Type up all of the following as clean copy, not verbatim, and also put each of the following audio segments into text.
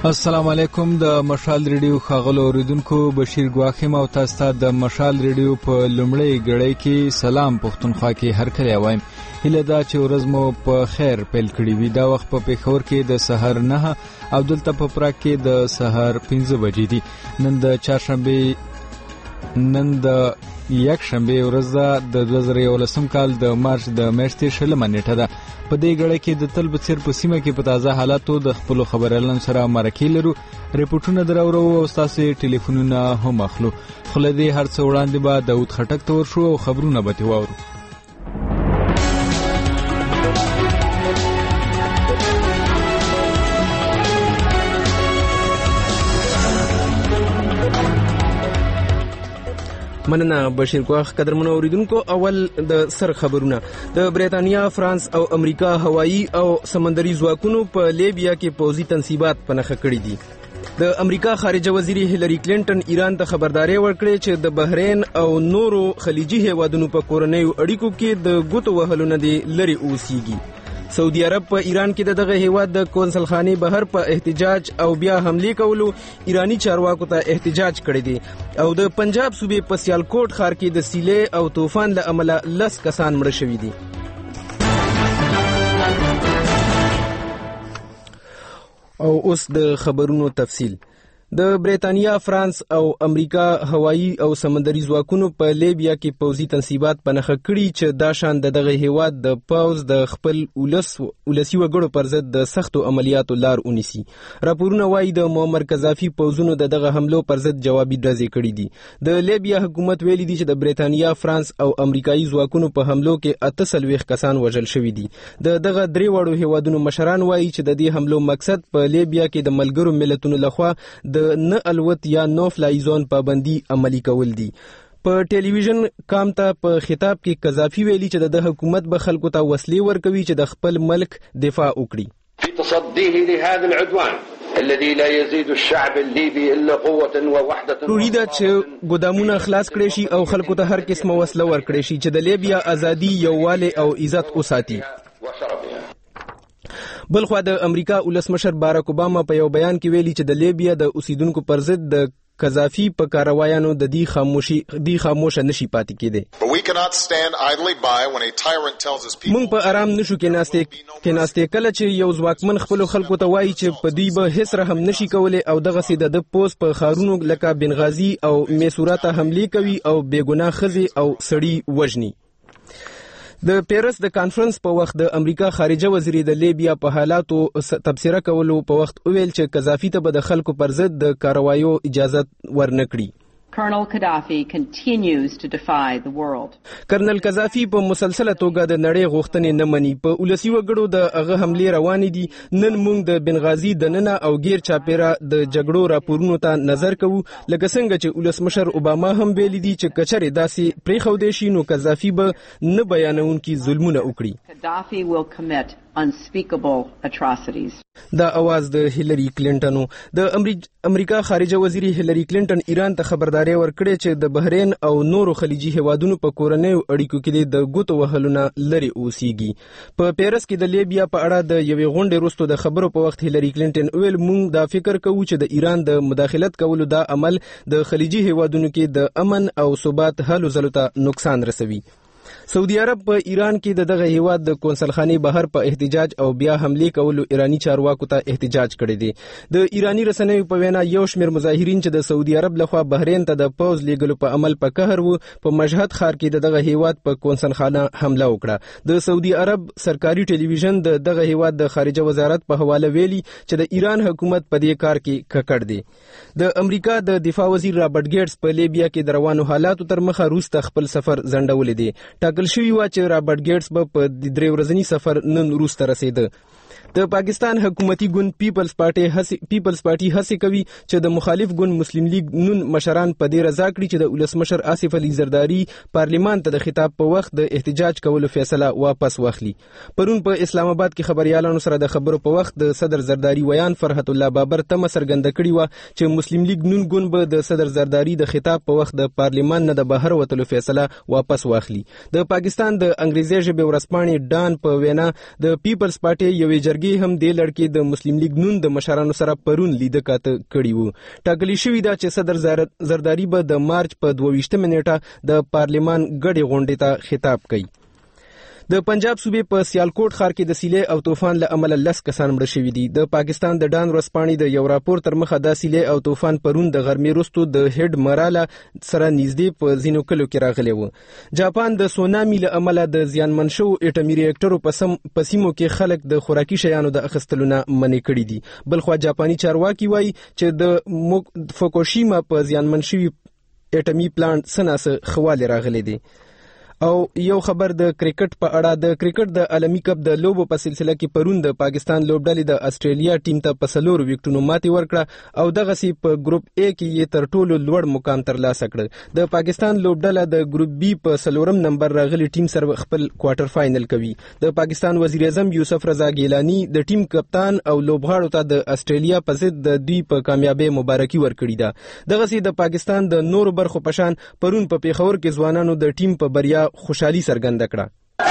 السلام علیکم. د مشال ریډیو ښاغلو اوریدونکو بشیر ګواخیم او تاسو ته د مشال ریډیو په لومړی غړی کې سلام پښتونخوا کې هر کله وایم. هیله ده چې ورځ مو په خیر پیل کړی وي. دا وخت په پیښور کې د سحر 9 او دلته په پراګ کې د سحر 15 بجې دي. نن د یک شنبه ورځ د 2011 کال د مارچ د میاشتې 16 نیټه ده. په دې غړي کې د تل بصیر په سیمه کې په تازه حالاتو د خپل خبريالان سره مرکه لرو. ریپورتونه درورو او تاسو ټلیفونونه هم اخلو. خلدي هر څو وړاندې به داود خټک تور شو او خبرونه به تیوارو. مننه بشیر ګواخ. قدرمنو اوریدونکو، اول د سر خبرونه. د بریتانیا، فرانس او امریکا هوایی او سمندري ځواکونو په لیبیا کې پوځي تنصیبات پنهخه کړي دي. د امریکا خارجه وزیر هیلری کلینټن ایران ته خبرداري ورکړې چې د بحرین او نورو خلیجي هیوادونو په کورنیو اړیکو کې د ګوتو وهلو نه دی لري اوسېږي. سعودي عرب په ایران کې دغه هیواد د کونسل خانه بهر په احتجاج او بیا حمله کولو ایرانی چارواکو ته احتجاج کړی دی. او د پنجاب صوبې په سیالکوټ ښار کې د سیلې او طوفان له امله 10 کسان مړه شوي دي. او اوس د خبرونو تفصیل. د بریتانیا، فرانس او امریکا هوایی او سمندري ځواکونو په لیبیا کې پوځي تنصیبات پنهخه کړي چې دا شان دغه هیواد د پوز د خپل ولسی وګړو پر ضد د سختو عملیاتو لار ونیسي. راپورونه وايي د معمر قذافي پوزونو دغه حملو پر ضد جوابي ډزې کړي دي. د لیبیا حکومت ویلي دی چې د بریتانیا، فرانس او امریکایي ځواکونو په حملو کې 48 کسان وژل شوي دي. دغه درې وړو هیوادونو مشران وايي چې د دې حملو مقصد په لیبیا کې د ملګرو ملتونو لخوا د نه الوت یا نو فلای زون پابندي عملی کول دي. په ټلویزیون کام ته په خطاب کې قذافي ویلي چې د حکومت به خلکو ته وسلې ورکوي چې د خپل ملک دفاع وکړي. في تصديه لهذا العدوان الذي لا يزيد الشعب الليبي الا قوه ووحده. روریدا چې ګودامونه خلاص کړي شي او خلکو ته هر قسمه وسله ورکړي شي چې د لیبیا ازادي، یووالی او عزت وساتي. بلخوا د امریکا ولسمشر باراک اوباما په یو بیان کې ویلي چې د لیبیا د اوسیدونکو پر ضد د قذافي په کاروایانو د دې خاموشه نشي پاتې کېده. موږ په آرام نشو کېناستې کله چې یو ځواکمن خپل خلکو ته وایي چې په دوی به هیڅ رحم نشي کولای او دغه سي د پوس په خارونو لکه بنغازي او میسورات حمله کوي او بیګناه خزي او سړی وژني. د پیرس د کانفرنس په وخت د امریکا خارجه وزیر د لیبیا په حالاتو تبصره کولو په وخت ویل چې قذافي ته به د خلکو پر ضد د کاروایو اجازه ورنکړي. Colonel Gaddafi continues to defy the world. کرنل قذافي په مسلسله توګه د نړۍ غوښتنې نه مني. په ولسی وګړو د هغه حمله روانې دي. نن موږ د بنغازي د ننه او غیر چاپیره د جګړو راپورونو ته نظر کوو، لکه څنګه چې ولسمشر اوباما هم ویلي دي چې کچره داسې پریښودې شي نو قذافي به نه بیانونکي ظلمونه وکړي. Gaddafi will commit unspeakable atrocities. دا आवाज د هیلری کلینټن. د امریکا خارجه وزیر هیلری کلینټن ایران ته خبرداري ورکړې چې د بحرین او نورو خلیجي هیوادونو په کورنیو اړیکو کې د ګوتو وهلونه لري اوسېږي. په پیرس کې د لیبیا په اړه د یوې غونډې وروسته د خبرو په وخت هیلری کلینټن ویل موږ دا فکر کوو چې د ایران د مداخلت کولو دا عمل د خلیجي هیوادونو کې د امن او ثبات هلو ځلو ته نقصان رسوي. سعودي عرب په ایران کې دغه هیواد د کونسل خانه بهر په احتجاج او بیا حمله کولو ایرانی چارواکو ته احتجاج کړی دی. د ایرانی رسنیو په وینا یو شمېر مظاهرین چې د سعودي عرب لخوا بحرین ته د پوز لیږلو په عمل په قهر وو په مشهد ښار کې دغه هیواد په کونسل خانه حمله وکړه. د سعودي عرب سرکاري ټلویزیون دغه هیواد د خارجه وزارت په حواله ویلي چې د ایران حکومت په دې کار کې ککړ دی. د امریکا د دفاع وزیر رابرټ ګیټس په لیبیا کې د روانو حالاتو تر مخه روسته خپل سفر ځنډولې دی. ټاکل شوی و چې رابرټ ګیټس به په 3 ورځنی سفر نن روسته رسیده. د پاکستان حکومتي ګوند پیپلز پارټي هڅه کوي چې د مخالف ګوند مسلم لیگ نون مشران په دې رضا کړي چې د ولسمشر آصف علي زرداری پارلیمان ته د خطاب په وخت د احتجاج کولو فیصله واپس واخلي. پرون په اسلام آباد کې خبريالانو سره د خبرو په وخت د صدر زرداری ویان فرحت الله بابر تمه څرګنده کړې و چې مسلم لیگ نون ګوند به د صدر زرداری د خطاب په وخت د پارلیمان نه د بهر وتلو فیصله واپس واخلي. د پاکستان د انګریزي ژبې ورځپاڼې ډان په وینا د پیپلز پارټي یوې جرګې هم د لړکې د مسلم لیگ نون د مشرانو سره پرون لیده کاته کړي وو. ټاکلی شوې ده چې صدر زرداری به د مارچ په 22 نیټه د پارلیمان ګډې غونډې ته خطاب کوي. د پنجاب صوبې په سیالکوټ ښار کې د سیلې او طوفان له امله 10 کسان مړه شوي دي. د پاکستان د ډان ورځپاڼې د یو راپور تر مخه دا سیلې او طوفان پرون د غرمې وروسته د هډ مراله سره نږدې په ځینو کلو کې راغلی و. جاپان د سونامي له امله د زیانمن شوو اټومي ریاکټرو په سیمو کې خلک د خوراکي شیانو د اخیستلو نه منع کړي دي. بلخوا جاپاني چارواکي وایي چې د فوکوشیما په زیانمن شوي اټومي پلانټ سناسه خواله راغلي دي. او یو خبر د کرکټ په اړه. د کرکټ د عالمي کپ د لوبو په سلسله کې پرون د پاکستان لوبډلې د استرالیا ټیم ته په 4 وکټونو ماتې ورکړه او دغه سی په ګروپ A کې یې تر ټولو لوړ مقام ترلاسه کړ. د پاکستان لوبډله د ګروپ B په 4 نمبر راغلي ټیم سره خپل کوارټر فائنل کوي. د پاکستان وزیر اعظم یوسف رضا ګیلانی د ټیم کپتان او لوبغاړو ته د استرالیا په ضد د دوی په کامیابی مبارکي ورکړي ده. دغه سی د پاکستان د نورو برخو پشان پرون په پیښور کې ځوانانو د ټیم په بریا خوشحالي څرګنده کړه.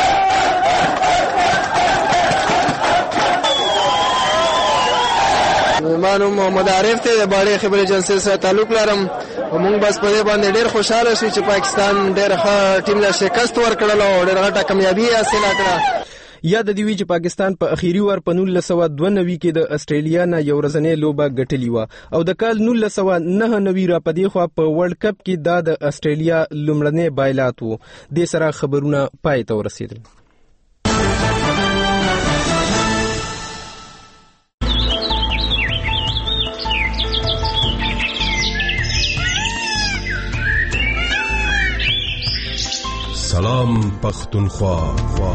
مانو محمد عارف ته د باړې خبرې جلسې سره تعلق لرم. موږ بس په دې باندې ډېر خوشاله شو چې پاکستان ډېر ښه ټیم له شکست ورکړل او ډېر غټه کامیابی حاصل کړه. یاد دی وی چې پاکستان په اخیری ور په 1992 کې د استرالیا نه یو ورځنۍ لوبه ګټلې و او د کال 1999 را پدې خو په ورلد کپ کې د استرالیا لومړنۍ بایلات وو. د سره خبرونه پای ته ورسېدل. سلام پختونخوا.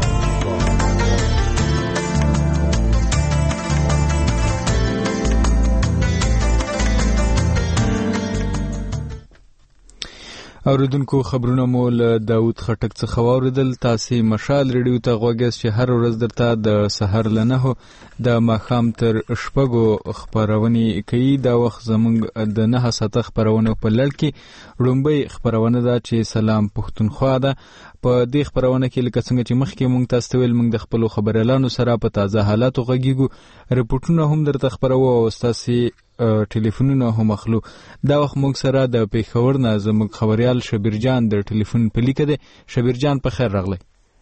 اوریدونکو خبرونه مو له داوود خټک څخه واوریدل. تاسو مشال ریډیو ته غوږیاست چې هر ورځ درته د سحر لنه د ماښام تر شپږو خبرونه کوي. دا وخت زموږ د 9 ساعته خبرونه په لړ کې وړاندې خبرونه ده چې سلام پښتونخوا ده. په دې خبرونه کې لکه څنګه چې مخکې مونږ تاسو ته ویل مونږ د خپل خبريالانو سره په تازه حالاتو غږیږو. رپورټونه هم درته خبرو او تاسو ټلیفونونه هم اخلو. دا وخت موږ سره د پیښور نه زموږ خبريال شبیر جان د ټلیفون په لیکه ده. شبیر جان په خیر راغلی.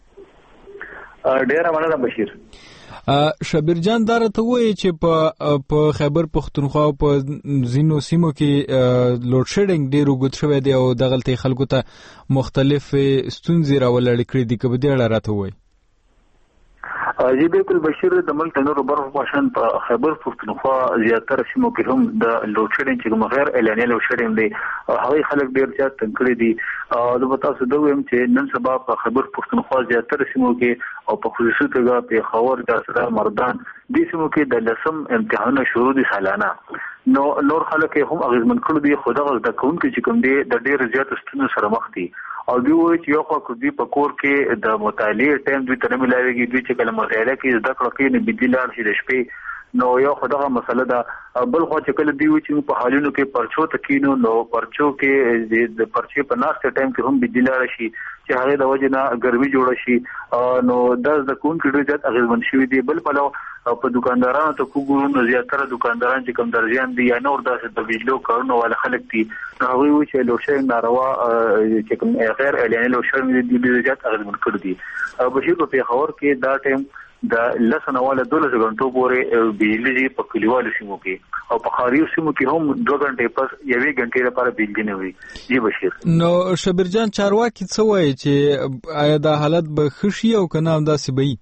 ډیره مننه بشیر. شبیر جان دا راته وایي چې په خیبر پښتونخوا په ځینو سیمو کې لوډ شیډینګ ډیر وګت شوی دی او دغلته خلکو ته مختلف ستونزې راولړ کړې دي. کبه دې راته وایي. جی بالکل بشیر. د ملک نورو برخو پاشان په خیبر پښتونخوا زیاتره سیمو کې هم د لوډ شیډینګ چې غیر اعلاني لوډ شیډینګ دی هغه خلک ډیر زیات تنګ کړي دي. د تاسو د ویم چې نن سبا په خیبر پښتونخوا زیاتره سیمو کې او په خصوصي توګه په خاور جاسره مردان د سیمو کې د لسم امتحانونه شروع دي سالانه. نور خلک هم اغیزمن کړي دي. خو دغه د کوم کې چې کوم دي د ډیر زیات ستونزو سره مخ دي او دوی وایي چې یو خو دوی په کور کې د مطالعې ټایم دوی ته نه ملاويږي. دوی چې کله مطالعه کوي زده کړه کوي نه بدیل شي د شپې. نو یو خدغه مسله ده. بل خو چې کله دی چې په حالونو کې پرچو تکینو نو پرچو کې د پرچې په ناشته ټایم کې هم بدیل شي چې هغه د وجه نه ګرمي جوړ شي. نو د کوم کې ډېر زیات اغیزمن شوی دی. بل په په دکاندارانو ته کوګورو زیاتره دکانداران چې کم درځيان دي یا نور داسې د بجلو کارونه ولا خلک دي هغه وی چې لوډ شیډینګ ناروا چې کوم غیر اعلاني لوډ شیډینګ دي زیات اغیزمن کړی دي. بشیر په پیښور کې دا ټایم د لسنواله 12 غنټو پورې بجلی په کلیوالو سیمو کې او په خاریو سیمو کې هم 2 غنټې پس 1 غنټې لپاره بجلی نه وي. جی بشیر. نو شبیر جان چارواکي څه وایي چې آیا دا حالت به خشي او کنه همداسې به وي؟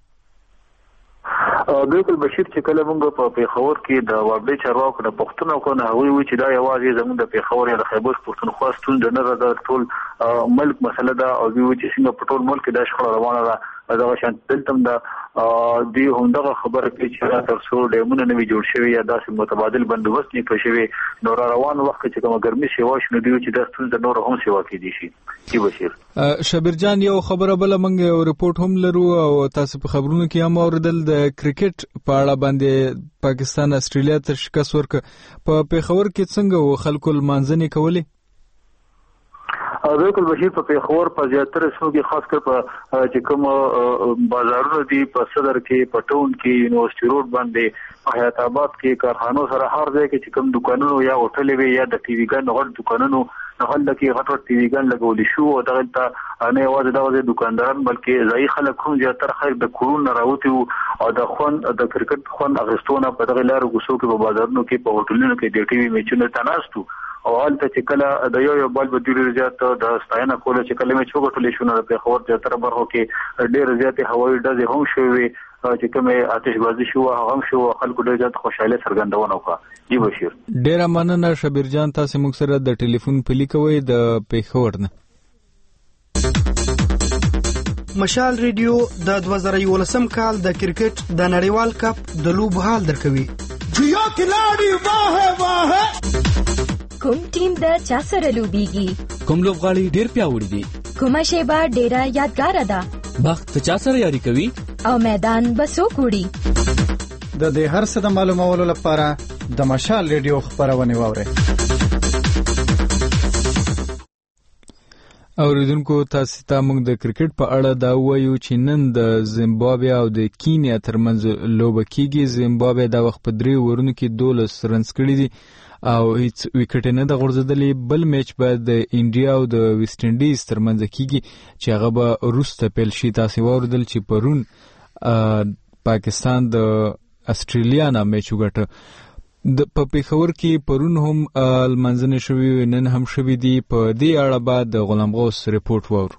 بالکل بشیر چې کله موږ په پیښور کې د وابلې چارواکو د پښتنو کو نه وی چې دا یوازې زموږ د پیښور یا د خیبر پښتونخوا ستونزه نه ده ټول ملک مسله ده او دوی چې څنګه په ټول ملک د شخړه روانه ده دا شان دلته د دی همدغه خبره کې چې تر څو ډیمونه نوي جوړ شوی یا داسې متبادل بندوبست نه کړی شوی نو روان وخت چې کوم ګرمي سیوا شنو دی چې د ستونزه نور هم سیوا کېدي شي. کی بشیر. شبیر جان یو خبره بل منګ یو رپورټ هم لرو او تاسو په خبرونو کې هم اوریدل د کرکټ په اړه باندې پاکستان استرالیا ته شکست ورک په پیښور کې څنګه خلکو لمانځنې کولې؟ بالکل بشیر په پیښور په زیاتره سیمو کې خاص کر په چې کوم بازارونه دي په صدر کې په ټاون کې یونیورسيټي روډ باندې حیات آباد کې کارخانو سره هر ځای کې چې کوم دکانونو یا هوټل وي یا د ټي وي ګان غټ دکانونو نه هلته کې غټ ټي وي ګان لګول شو او دغه ته نه یوازې د دکانداران بلکې ځای خلک هم زیاتره خیر د کورون راوتی او د خون د کرکټ خون اغستونه په دغه لارو غوسو کې په بازارونو کې په هوټلونو کې د ټي وي میچونو تناستو او حالت چې کله د یو بال په ډیر زیات د ستاینه کوله چې کله مې چوغټلې شو نه په خبر چې تر برخو کې ډیر زیات هوایي ډزې هم شوې چې کومه آتشبازي شو هغه هم شو خلکو ډیر زیات خوشاله څرګندونه وکړه. جی بشیر ډیر مننه شبیر جان تاسو موږ سره د ټلیفون په لیکوي د پیښور نه. مشال ریډیو د 2011 کال د کرکټ د نړیوال کپ د لوب حال درکوي. جیو کلاڑی واه واه کوم ټیم د چا سره لوبيږي کوم لوبغاړي ډیر پیاوړي دي کومه شیبه ډیره یادګار ده وخت چا سره یاري کوي او میدان بسو کوړي د دې هر څه د معلومولو لپاره د مشال ریډیو خبرونه واورئ. اوریدونکو تاسو ته موږ د کرکټ په اړه دا وایو چې نن د زیمبابوې او د کینیا ترمنځ لوبه کیږي. زیمبابوې دا وخت په 3 اورونو کې 12 رنز کړي دي او هیڅ وکټ نه د غورځدلې. بل میچ به د انډیا او د ویسټ انډیز ترمنځ کیږي چې هغه به وروسته پیل شي. تاسو واوریدل چې پرون پاکستان د استرالیا نه میچ وګټه. د په پیښور کې پرون هم المنځنه شوی نن هم شوی دی. په دې اړه بعد د غلام غوث ریپورت وورو.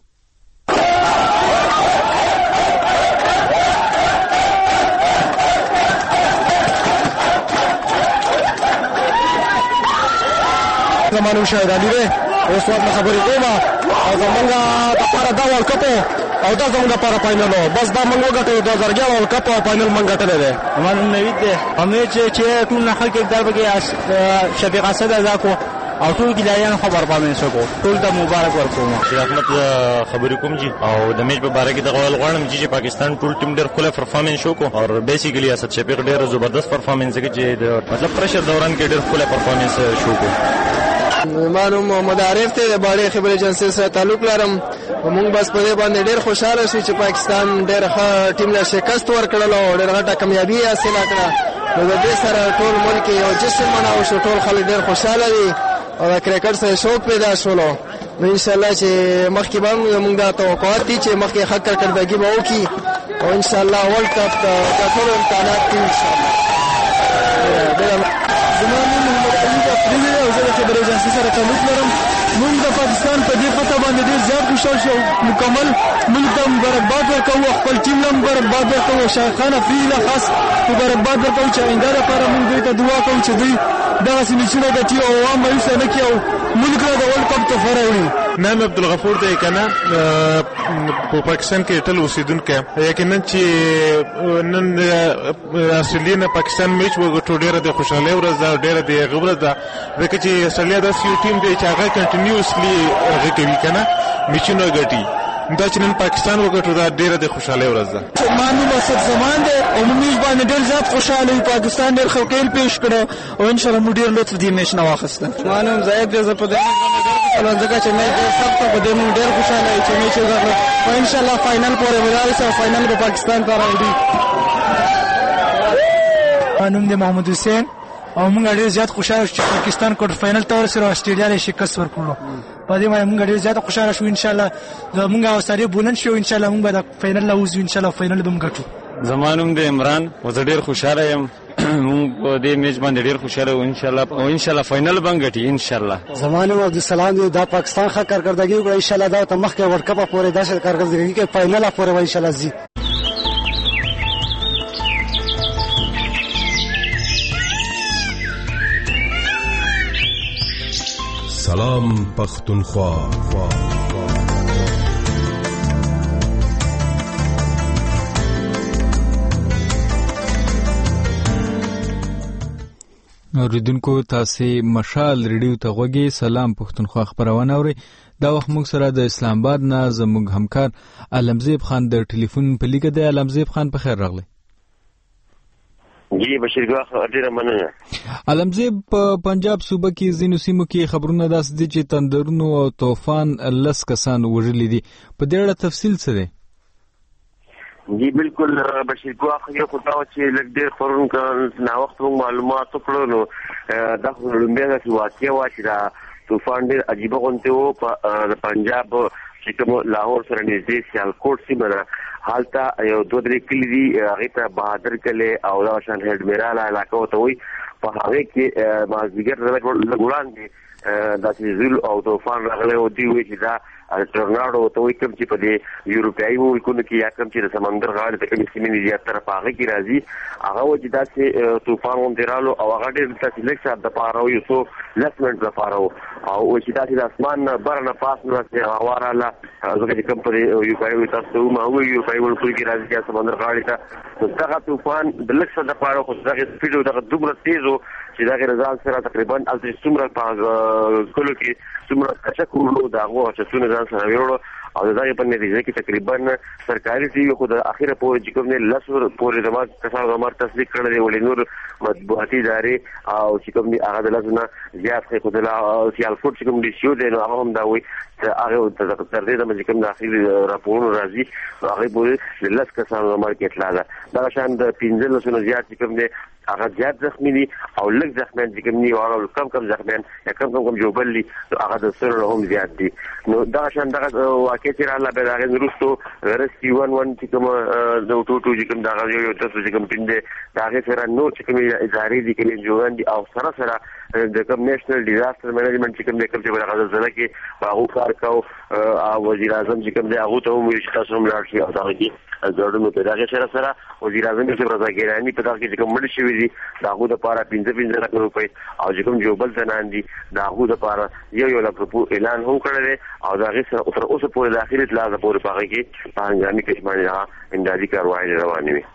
زمانو شاید علی دی اوس وخت خبرې کوم او زمونږ د لپاره دا ورلد کپ او دا زمونږ لپاره فاینل بس دا موږ وګټو 2011 ورلد کپ او فاینل موږ ګټلې ده. زمانو نوید دی امید چې ټول خلک در بګي شفیق اسد ازاکو او ټول ګلایان خبر پامن شو ټول ته مبارک ورکوم. چې احمد خبرې کوم جی او د میچ په باره کې د غوړ غواړم چې پاکستان ټول ټیم ډېر خوله پرفارمنس شو کو او بیسیکلی اسد شفیق ډېر زبردست پرفارمنس کوي چې مطلب پرشر دوران کې ډېر خوله پرفارمنس شو کو. مانو محمد عارف ته د باړې خبرې ایجنسی سره تعلق لرم. موږ بس په دې باندې ډېر خوشاله شو چې پاکستان ډېر ښه ټیم له شکست ورکړل او ډېر غټه کامیابی حاصله کړه. نو د دې سره ټول ملک یو جشن مناو شو ټول خلک ډېر خوشاله دي او د کرکټ سره شوق پیدا شولو. نو ان شاء الله چې مخکې به موږ دا توقعات دي چې مخکې ښه کارکردګي به وکړي او ان شاء الله ورلد کپ د ټول امکانات دي ان شاء الله. زمانو محمد علي د افریقا او زه د خبرې ایجنسی سره تعلق لرم. موږ د پاکستان په دې فتح باندې ډېر زیات خوشحال شو. مکمل موږ ته مبارکباد ورکوو خپل ټیم له مبارکباد ورکوو شاهد خان افریقي له خاص مبارکباد ورکوو چې آینده لپاره موږ دوی ته دعا کوو چې دوی دغسې میچونه ګټي او عوام مایوسه نه کړي او ملک له د ورلد کپ تحفه راوړي. نام عبدالغفور دی که نه په پاکستان کې ټل اوسېدونکی یقینا چې نن استرالیا نه پاکستان میچ وګټو ډېره د خوشحالۍ ورځ ده ډېره د هغه ورځ ده ځکه چې استرالیا داسې یو ټیم دی چې هغه کنټینیوسلی هغه کوي که نه میچونه ګټي. دا چې نن پاکستان وګټو دا ډېره د خوشحالۍ ورځ ده. مانو اسد زمان دی او موږ باندې ډېر زیات خوشاله یو. پاکستان ډېر خلقیل پیش کړو او ان شاء الله موږ ډېر لطف دې میچ نه واخیسته. مانو زاید دې په دې ځکه چې میچ ډېر سخت په دې موږ ډېر خوشاله یو چې میچ وګټو او ان شاء الله فائنل پورې ورسېږي او فائنل به پاکستان ته راوړي. نوم دی محمد حسین او موږ ډېر زیات خوشاله شو چې پاکستان کوټ فائنل ته ورسېږي او استرالیا له شکست ورکړو. په دې باندې موږ ډېر زیات خوشاله شو. ان شاء الله موږ اوساري بولند شو. ان شاء الله موږ به د فائنل لا وځو. ان شاء الله فائنل به موږ ګټو. زمانوم د عمران او زه ډېر خوشاله یم. موږ په دې میچ باندې ډېر خوشاله او ان شاء الله فائنل به ګټي ان شاء الله. زمانوم عبدالسلام دی دا پاکستان ښه کارکردګي وکړه. ان شاء الله دا ته مخکې ورلد کپ پورې داسې کارکردګي کې فائنل پورې ان شاء الله ځي. سلام پختونخوا. اوریدونکو تاسو مشال ریډیو ته غوږی. سلام پختونخوا خبرونه اوري. دا وخت موږ سره د اسلام آباد نه زموږ همکار علمزیب خان د ټلیفون په لیګه دی. علمزیب خان په خیر راغلی. جی بشیرګاه ډیره مننه. علمزیب په پنجاب صوبه کې ځینو سیمو کې خبرونه داسې دي چې تندرونو او طوفان 10 کسان وژلي دي. په دې اړه تفصیل څه دی؟ جی بالکل بشیرګاه یو خو دا چې لږ ډېر خبرونه نا وخت معلومات وکړو نو دا لومبه د واقعي وا چې دا طوفان ډېر عجیب غونته و په پنجاب چې کوم لاهور سره نږدې سیالکوټ سیمه ده حالته یو 2-3 کلی دي هغه ته بهادر کله او دا شان هډ میراله علاقه وته وي په هغه کې مازیګر لګولان دي دا چې زول او طوفان راغلی او دی وی چې دا ټورناډو ته وي کوم چې په دې یورپیایي ملکونو کې یا کوم چې د سمندر غاړې ته کومې سیمې دي تر هغه کې راځي هغه و چې دا چې طوفان وندرالو او هغه ډېر تاسو لیک صاحب د پاره یو څو لسمنټ د پاره او چې دا چې د اسمان برنه پاس نو چې هوا رااله هغه چې کوم په یورپیایي تاسو ما وی یورپیایي ملکونو کې راځي چې سمندر غاړې ته دغه طوفان د لیک صاحب د پاره خو دغه سپیډ دغه دومره تیز چې دا غیر ځان سره تقریبا الته څومره په کلو کې څومره تشکر دا غو چې څونه ځان سره ویلو او دا یې په نتیجه کې تقریبا سرکاري ټي وي خو د اخیره پورې چې کوم نه لسور پورې د مات کسانو د مر تصدیق کړل دی ولې نور مطبوعاتي ادارې او چې کوم دی هغه د لاسونه زیات خو د سیالکوټ چې کوم دی شو دی نو هغه هم دا وي چې هغه تر دې د کوم د اخیری راپورونو راځي هغه پورې د لس کسانو د مر کې اطلاع ده دا شان د 15 زیات چې کوم دی هغه زیات زخمی دي او لږ زخمیان چې کوم نیو او کم زخمیان یا کم جوبل دي هغه د سره هم زیات دي نو دا شان دغه واقع چې الله به هغه نورستو رسکی 11 چې کوم د ټوټو چې کوم دغه یو تاسو چې کوم پینده هغه سره نو چې کوم ادارې دي کې جوړان دي او سره د کوم نېشنل ډیزاستر مینجمنت چې کوم د کوم چې هغه ځله کې هغه کار کاو او وزیر اعظم چې کوم دی هغه ته هم چې تاسو هم لاړ شي او دا کې ځوړنو په دغه سره وزیر اعظم چې رضاګرانی په دغه کې کوم مړ شي دي داغه د پاره 15 لک روپۍ او چې کوم جوبل زنان دي داغه د پاره یو لک روپۍ اعلان هم کړل او داغه سره اوسه پورې د اخیرت لازم پورې پاره کې پنځامي کشمانه امدادي کاروایی روانې وي.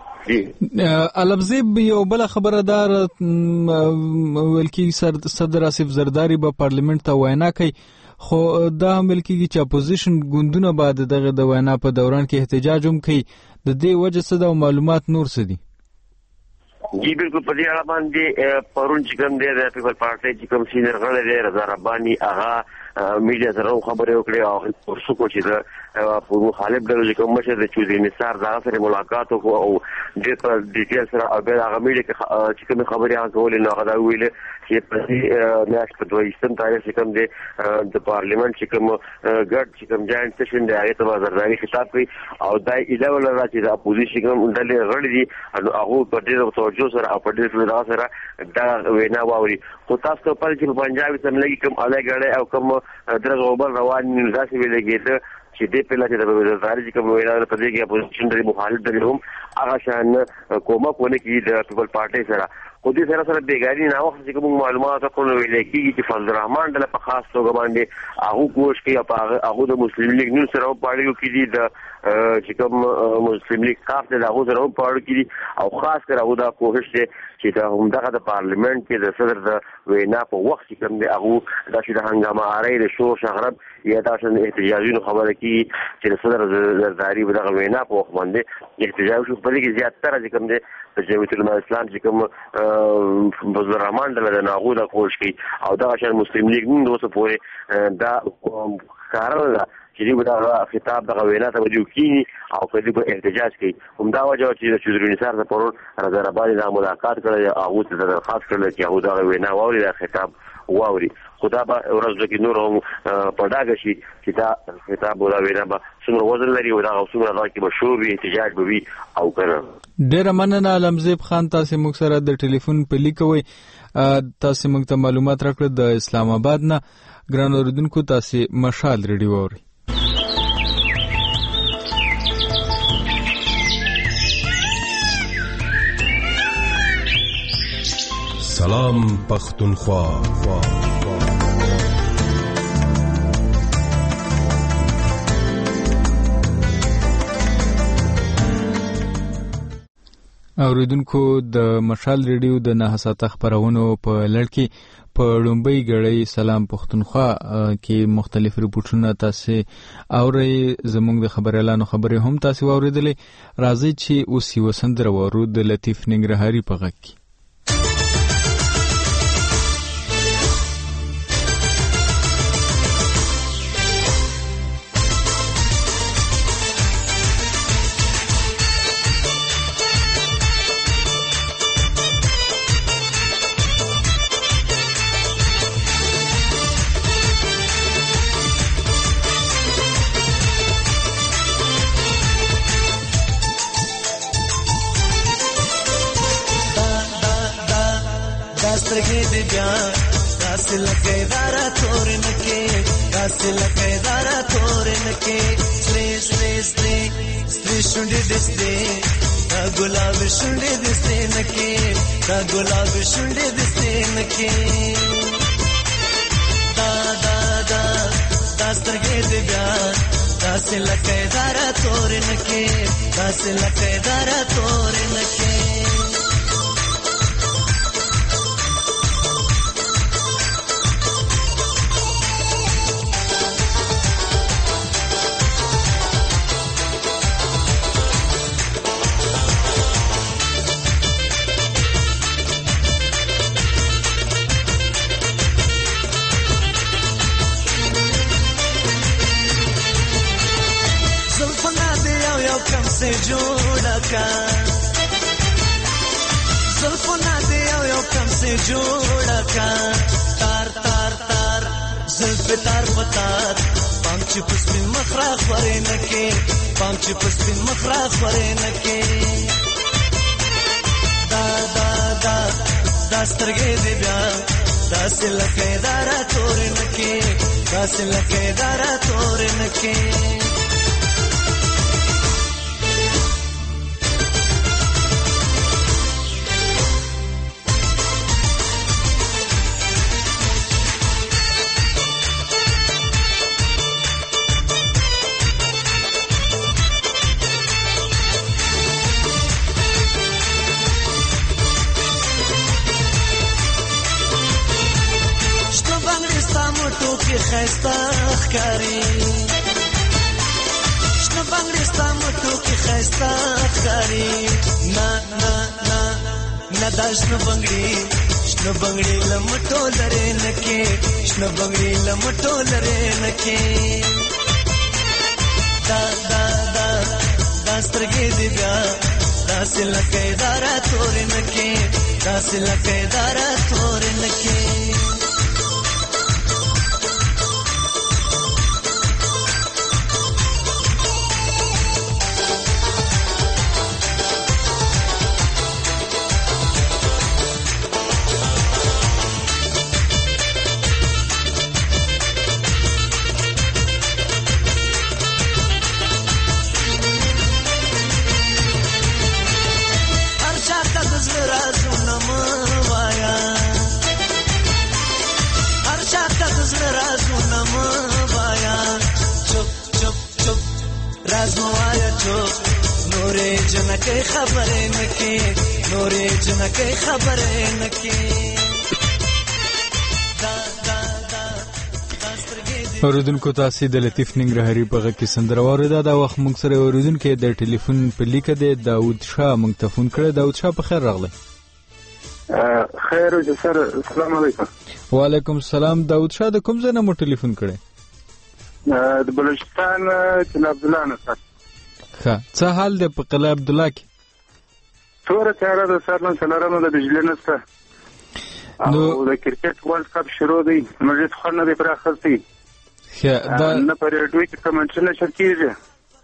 الابزیب یو بل خبردار ولکی صدر آصف زرداری په پارلیمنت ته وینا کوي خو دا هم ولکیږي چې اپوزیشن ګوندونه بعد دغه د وینا په دوران کې احتجاج هم کوي د دې وجه څه د معلومات نور څه دي؟ جی بالکل په دې اړه باندې پرون چې کوم دی د پیپل پارټي چې کوم سینر غړی دی رضا رباني هغه میډیا سره خبرې وکړې او ورسو کو چې د مخالف ډلو چې کوم مشر د چودري نثار دا سره ملاقات وکړو او د ډیټیل سره او به هغه میډیا چې کوم خبرې هغه کولې نو هغه ویل چې په میاشت په 22 تاریخ چې کوم دی د پارلیمنت چې کوم ګډ چې کوم جاینټ سیشن دی هغه ته زرداری خطاب کوي او دا ایډول راځي د اپوزیشن کوم ډلې غړي دي هغه په ډېر توجه سره او په ډېر فلدا سره دا وینا واوري خو تاسو په پاره چې په پنجاب سملګي کوم الګړې او کوم درغه وبر روان نظاسي ویلګي چې دې په لاره د وزارت کوم وینا په دې کې اپوزیشن لري مخالف دي هم هغه شان کومه کونه کې د پیپل پارټي سره خو دې سره بیګاری نه وخت چې کوم معلومات کوو ویل کېږي چې فضل الرحمن د په خاص توګه باندې هغه کوشش کوي هغه د مسلم لیگ نن سره په اړیکو کې دي د چې کوم مسلم لیگ خاص د هغه سره په اړیکو کې دي او خاص کر هغه د کوشش چې دا همدغه د پارلیمنت کې د صدر د وینا په وخت کې کوم دی هغه د هنګامه اړې د شور شغرب یا د احتجاجونو خبره کې چې د صدر زرداری دغه وینا په وخت باندې احتجاج شو په دې کې زیاتره چې کوم دی د جمعیت العلماء اسلام چې کوم فضل الرحمن د ناغو د کوشش کوي او دا شان مسلم لیگ نن اوسه پورې دا کارونه چې دا خطاب د وینا ته وجو کینی او په دې په احتجاج کوي همدا وجه چې د چودري نثار سره پرون رضا رباني د ملاقات کړی او هغه ته درخواست کړل چې هغه دا وینا واوري د خطاب واوري خدا به ورځ کې نور هم پړداګ شي چې دا خطاب ولا وینا به څومره وزن لري او دا څومره راځي به شو وي احتجاج به وي او کنه. ډیر مننه علمزیب خان تاسو موږ سره د ټلیفون په لیکوي تاسو موږ ته معلومات راکړل د اسلام آباد نه ګران اوریدونکو تاسو مشال ریډیو اوري. سلام پختونخوا اوریدونکو د مشال ریډیو د 9 خبرونو په لړ کې په لومبۍ غړې سلام پښتونخوا کې مختلف ریپورتونه تاسو اورئ. زموږ د خبريالانو خبرې هم تاسو اوریدلې. راځي چې اوس یو سندره وورو د لطیف ننګرهاري په غږ کې. سترګې دې بیا داسې لکه دارا تورن کې داسې لکه دارا تورن کې سرې سرې سرې سرې شونډې دې سرې دا ګلاب شونډې دې سرې نکې دا ګلاب شونډې دې سرې نکې دا دا دا دا سترګې دې بیا داسې لکه دارا تورن کې داسې لکه دارا تورن کې जोड़ा का जुल्फना दे यो कम से जोड़ा का तार तार तार जुल्फ तार पतार पांच पुष्पिन मखरा खरे नके पांच पुष्पिन मखरा खरे नके दा दा दा दास्तरगे दे ब्या दास लके दारा तोरे नके दास लके दारा तोरे नके خسته ښکاری شنو بنگړي ستامو کې خسته ښکاری نا نا نا نا دا شنو بنگړي لمټو لري نکي شنو بنگړي لمټو لري نکي دا دا دا داسترګې دی بیا داسې لکه دارا تور نکي داسې لکه دارا تور نکي اوریدونکو تاسو د لطیف ننګرهاري په غږ کې سندره واوریده. دا وخت موږ سره اوریدونکو د ټلیفون په لیکه دی داود شاه موږ ته فون کړی. داود شاه په خیر راغلی. خیر او سر السلام علیکم. وعلیکم السلام. داود شاه د کوم ځای نه مو ټلیفون کړی؟ د بلوچستان قلعه عبدالله نه سره. ښه څه حال دی په قلعه عبدالله کې؟ څوره تیاره ده سر نن څلورمه د بجلي نشته او د کرکټ ورلد کپ شروع دی مجلس خو نه دی پر اخرتي نه پر ډوي کې کمنټونه شرکیږي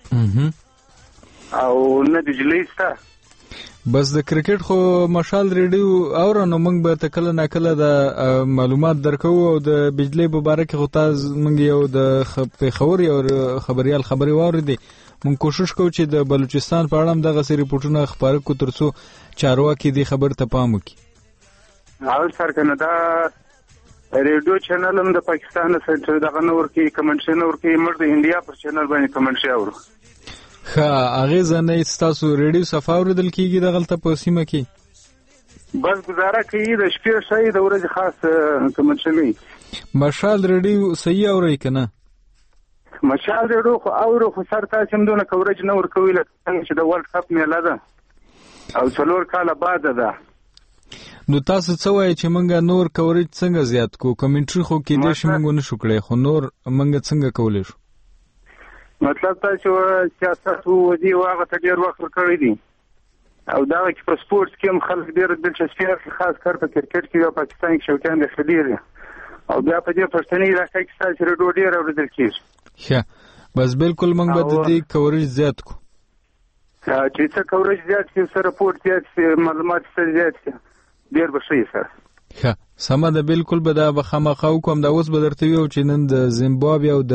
او نه بجلي ستا بس د کرکټ خو مشال ریډیو اور نو موږ به تکله نه کله د معلومات درکو او د بجلی په اړه کې خو تاسو موږ یو د خبري او خبريال خبري واردي موږ کوشش کوو چې د بلوچستان په اړه هم دغه سری ریپورتونه خبره کو ترڅو چارواکي دې خبر ته پام وکړي. او سر کنه دا ریډیو چینل هم د پاکستان سره دغه نور کې کمنټ نور کې مرد انډیا پر چینل باندې کمنټ شاورو. ښه هغې ځنه ستاسو ریډیو صفا اورېدل کېږي دغلته په سیمه کې؟ بس گزاره کوي د شپې شي د ورځې خاص کمنشلي. مشال ریډیو صحیح اوري که نه؟ مشال ریډیو خو اورو خو سر تاسې هم دونه کوریج نه ورکوي لکه څنګه چې د ورلډ کپ میله ده او 4 کاله بعد ده. نو تاسو څه وایي چې موږ نور کوریج څنګه زیات کو؟ کمنټري خو کېدای شي موږ ونه شو کړی خو نور موږ څنګه کولی شو؟ مطلب دا چې سیاست ودي هغه ته ډېر وخت ورکړی دی او دا چې په سپورټس کې هم خلک ډېر دلچسپي اخلي، خاص کر په کرکټ کې او پاکستان کې شوقیان دي ډېر او بیا په دې پښتني علاقه کې ستاسو ریډیو ډېر اورېدل کېږي. ښه بس بالکل موږ به د دې کوریج زیات کو. چې څه کوریج زیات شي، څه رپورټ زیات شي، معلومات زیات شي، ډېر به ښه سره. ښه سمه ده، بالکل به دا به خامخا وکړم. دا اوس به درته ویو چې نن د زیمبابوې او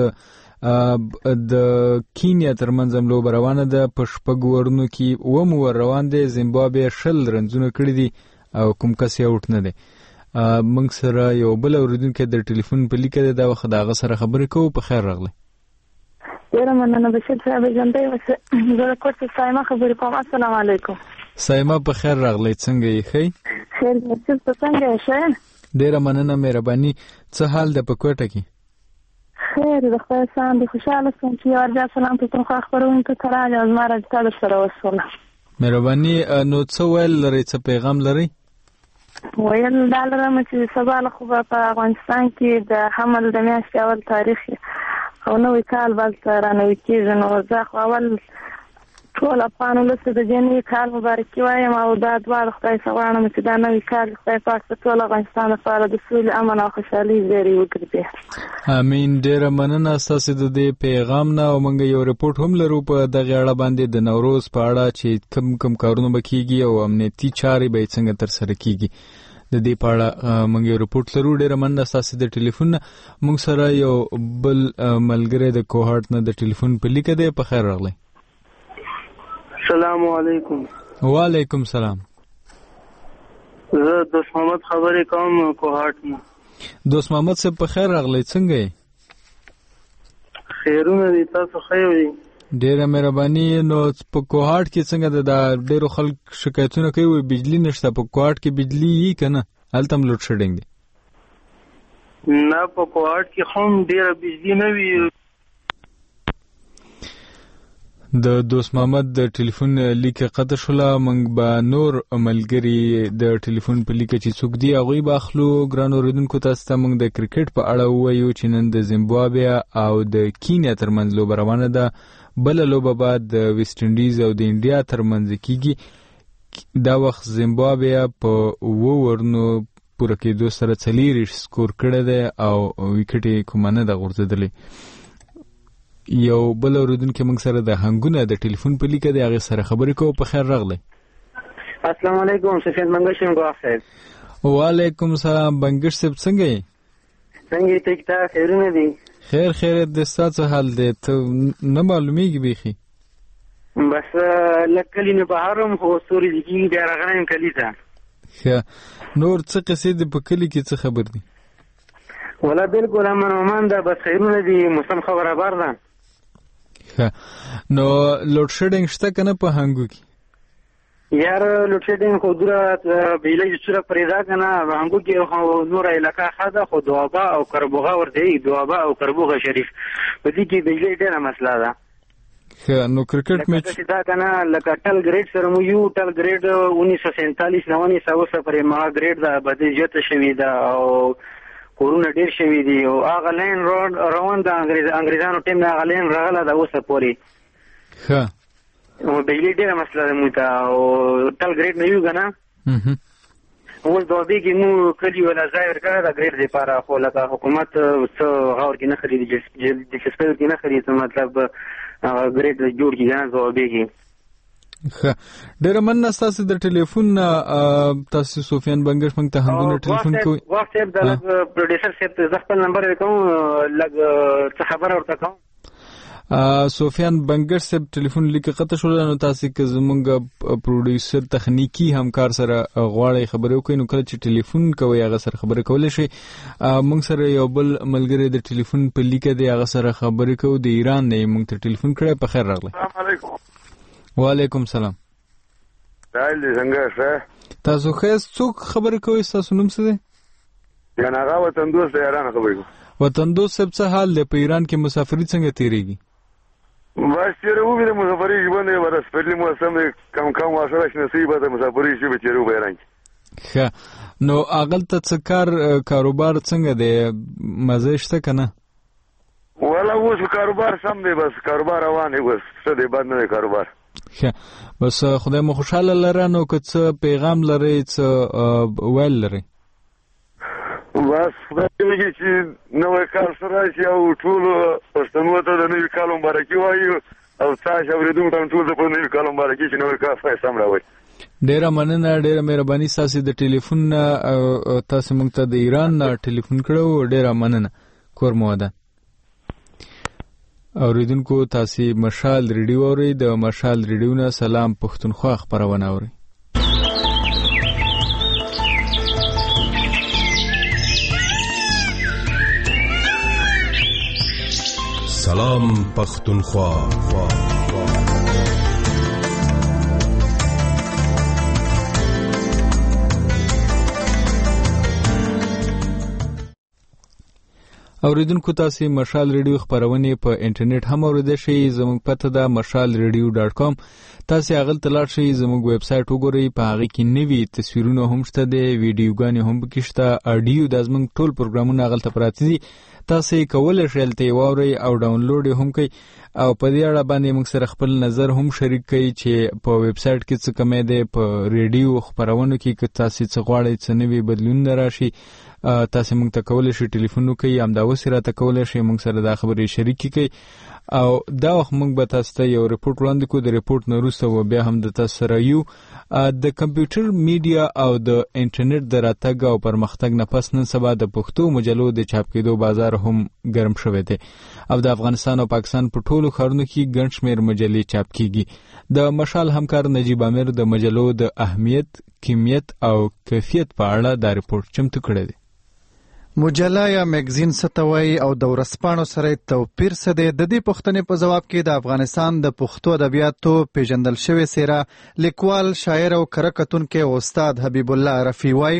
د کینیا ترمنځ هم لوبه روانه ده. په 6 ورونو کې 9 ور روان دی. زیمبابوې 20 رنزونه کړي دي او کوم کس یې اوټ نه دی. موږ سره یو بل اورېدونکی د ټلیفون په لیکه دی، دا وخت د هغه سره خبرې کوو. په خیر راغلی. ډېره مننه بشیر صاحب ژوندی اوسه. زه د کور څخه سایمه خبرې کوم. السلام علیکم. سایمه په خیر راغلی، څنګه یې ښې؟ خیر بشیر ته څنګه یې ښه؟ ډېره مننه مهرباني. څه حال ده په کوټه کې؟ خیر د خدای احسان دی. خوشحاله شوم چې یو ځل سلام پښتونخوا خپرونکو ته راغلی او زما رابطه درسره وشوله. مهرباني. نو څه ویل لرئ، څه پیغام لرئ؟ ویل دا لرم چې سبا له خو به په افغانستان کې د حمل د میاشتې اول تاریخ او نوی کال به هلته رانوي کېږي. نو زه خو اول ټول افغان ولس د دې نوي کال مبارکي وایم او دا دعا د خدای څخه غواړم چې دا نوی کال خدای پاک د ټول افغانستان لپاره د سولې، امن او خوشحالۍ زیری وګرځي. امین. ډېره مننه ستاسو د دې پیغام نه. او موږ یو رپورټ هم لرو په دغه اړه باندې د نوروز په اړه چې کم کارونه به کېږي او امنیتي چارې به څنګه ترسره کېږي. د دې په اړه موږ یو رپورټ لرو. ډېره مننه ستاسو د ټلیفون نه. موږ سره یو بل ملګری د کوهارت نه د ټلیفون په لیکه دی. په خیر راغلی. السلام علیکم. وعلیکم سلام. زه دوست محمد خبرې کوم کوهارت نه. دوست محمد صاحب په خیر راغلی، څنګه یې؟ خیرونه دي، تاسو ښه یئ؟ ډېره مهرباني. نو په کوهارت کې څنګه ده؟ دا ډېرو خلک شکایتونه کوي بجلی نشته. په کوهارت کې بجلی یي که نه؟ هلته هم لوډ شیډینګ دی؟ نه په کوهارت کې هم ډېره بجلی نه وي. د دوست محمد د ټلیفون لیکه قطع شوله. موږ به نور ملګري د ټلیفون په لیکه چې څوک دي هغوی به اخلو. ګران اورېدونکو تاسو ته موږ د کرکټ په اړه ووایو چې نن د زیمبابوې او د کینیا ترمنځ لوبه روانه ده. بله لوبه بعد د ویسټ انډیز او د انډیا ترمنځ کېږي. دا وخت زیمبابوې په 9 ورونو پوره کېدو سره 40 سکور کړی دی او ویکټ یې کومه نه ده غورځېدلی. یو بل اورېدونکی موږ سره د هنګونه د ټلیفون په لیکه دی، هغې سره خبرې کوو. په خیر راغلی. السلام علیکم. سفید منګش یم ګواښ صاحب. وعلیکم سلام بنګش صاحب، څنګه یې؟ څنګه یې ټیک ټاک؟ خیرونه دي؟ خیر خیریت دی. ستا څه حال دی؟ ته نه معلومیږي بیخي. بس لږ کلي نه بهر یم خو ستوري لیکېږي بیا راغلی یم کلي ته. ښه نور څه قصې دي په کلي کې، څه خبر دي؟ ولا بالکل امن امان ده، بس خیرونه دي، موسم ښه برابر ده. نو لوډ شیډینګ شته که نه په هنګو کې؟ یار لوډ شیډینګ خو دوره بجلی چې څوره پرېږده که نه هنګو کې خو نوره علاقه ښه ده، خو دوابه او کربوغه ورته وایي، دوابه او کربوغه شریف په دې کې بجلی ډېره مسله ده. نو کرکټ میچ لکه دا که نه لکه ټل ګریډ سره مو یو ټل ګریډ 1947 نه 1900 پورې مغه ګریډ ده بدې زیاته شوې ده او کورونه ډېر شوي دي او هغه لین روان ده انګریزانو ټیم نه هغه لین راغله ده اوسه پورې. بجلی ډېره مسله ده موږ ته او ټل ګریډ نه یو که نه اوس دوابې کې مو کلي ولا ځای ورکړی ده ګریډ دپاره، خو لکه حکومت څه غور کې نه خلي دلچسپۍ کې نه خلي څه مطلب ګریډ جوړ کړي که نه دوابې کې. ښه ډېره مننه ستاسو د ټلیفون نه. تاسو سفیان بنګش موږ ته هنګونه ټلیفون کوئ. واخ صاحب د لږ پروډیوسر صاحب ته زه خپل نمبر کوم لږ څه خبره ورته کوم. سفیان بنګر صاحب ټلیفون لیکه قطع شول نو تاسو که زمونږ پروډوسر تخنیکی همکار سره غواړي خبرې وکړي نو کله چې ټلیفون کوي هغه سره خبرې کولای شي. مونږ سره یو بل ملګری د ټلیفون په لیکه دی هغه سره خبرې کوو د ایران نه مونږ ته ټلیفون کړی. په خیر راغلی. السلام علیکم. وعلیکم سلام. دایله څنګه شه تاسو خیس څوک خبرې کوي تاسو نوم څه دی؟ جناغه وطن دوست ایران خبرې کوي. وطن دوست صاحب څه حال دی؟ په ایران کې مسافرۍ څنګه تیریږي؟ بس چیرې وګورئ مسافرۍ ژوند یې ورس پرلی موسم کم واسره نصیب ده مسافرۍ شي به چیرې وګورئ ایران کې. ښه نو هغلته څه کاروبار څنګه دی؟ مزه شته که نه؟ والا اوس کاروبار سم دی بس کاروبار روان دی بس څه دی بد نه دی کاروبار. ښه بس خدای مو خوشحاله لره. نو که څه پیغام لرئ څه ویل لرئ؟ بس خدای دې چې نوی کال سره راشي او ټولو پښتنو ته د نوي کال مبارکي وایو او تاسو اورېدونکو ته ټول د نوي کال مبارکي چې نوی کال ښایسته سم راوړي. ډېره مننه، ډېره مهرباني ستاسو د ټلیفون تاسو موږ ته د ایران ټلیفون کړو. ډېره مننه. کور مو ودان. اوریدونکو تاسو مشال ریډیو اورئ. د مشال ریډیو نه سلام پښتونخوا خبرونه اورئ. سلام پختونخوا. اوریدونکو تاسو مشال ریډیو خبرونه په انټرنیټ هم اوریدئ شئ. زموږ پته ده mashalradio.com. تاسو هغه ته لاړ شئ، زموږ ویب سټ وګورئ. په هغه کې نوي تصویرونه هم شته دي، ویډیوګانې هم پکې شته، اډیو د زموږ ټول پروګرامونه هغه ته پراته دي. تاسو یې کولای شئ ته واورئ او ډاونلوډ هم کړئ او په دې اړه باندې موږ سره خپل نظر هم شریک کړئ چې په ویب سټ کې څه کمی دی، په ریډیو خبرونو کې که تاسو څه غواړئ څه نوي بدلون راشي تاسو موږ ته کولای شئ ټلیفون وکړئ، همدا اوس راته کولای شئ موږ سره دا خبرې شریک کړئ او دا وخت موږ به تاسو ته یو ریپورت وړاندې کوو. د ریپورت نه وروسته و بیا هم د تاسو سره یو د کمپیوټر میډیا او د انټرنیټ د راتګ او پرمختګ نه پس نن سبا د پښتو مجلو د چاپ کېدو بازار هم ګرم شوی دی او د افغانستان او پاکستان په ټولو ښارونو کې ګڼ شمېر مجلې چاپ کیږي. د مشال همکار نجیب امیر د مجلو د اهمیت، کمیت او کیفیت په اړه دا ریپورت چمتو کړی دی. مجله یا مګزین ستوي او د ورځپاڼو سره توپیر څه دی؟ د دې پوښتنې په جواب کې د افغانستان د پښتو ادبیاتو پیژندل شوی سیره لیکوال، شاعر او کرکټونکی استاد حبیب الله رفیع وایي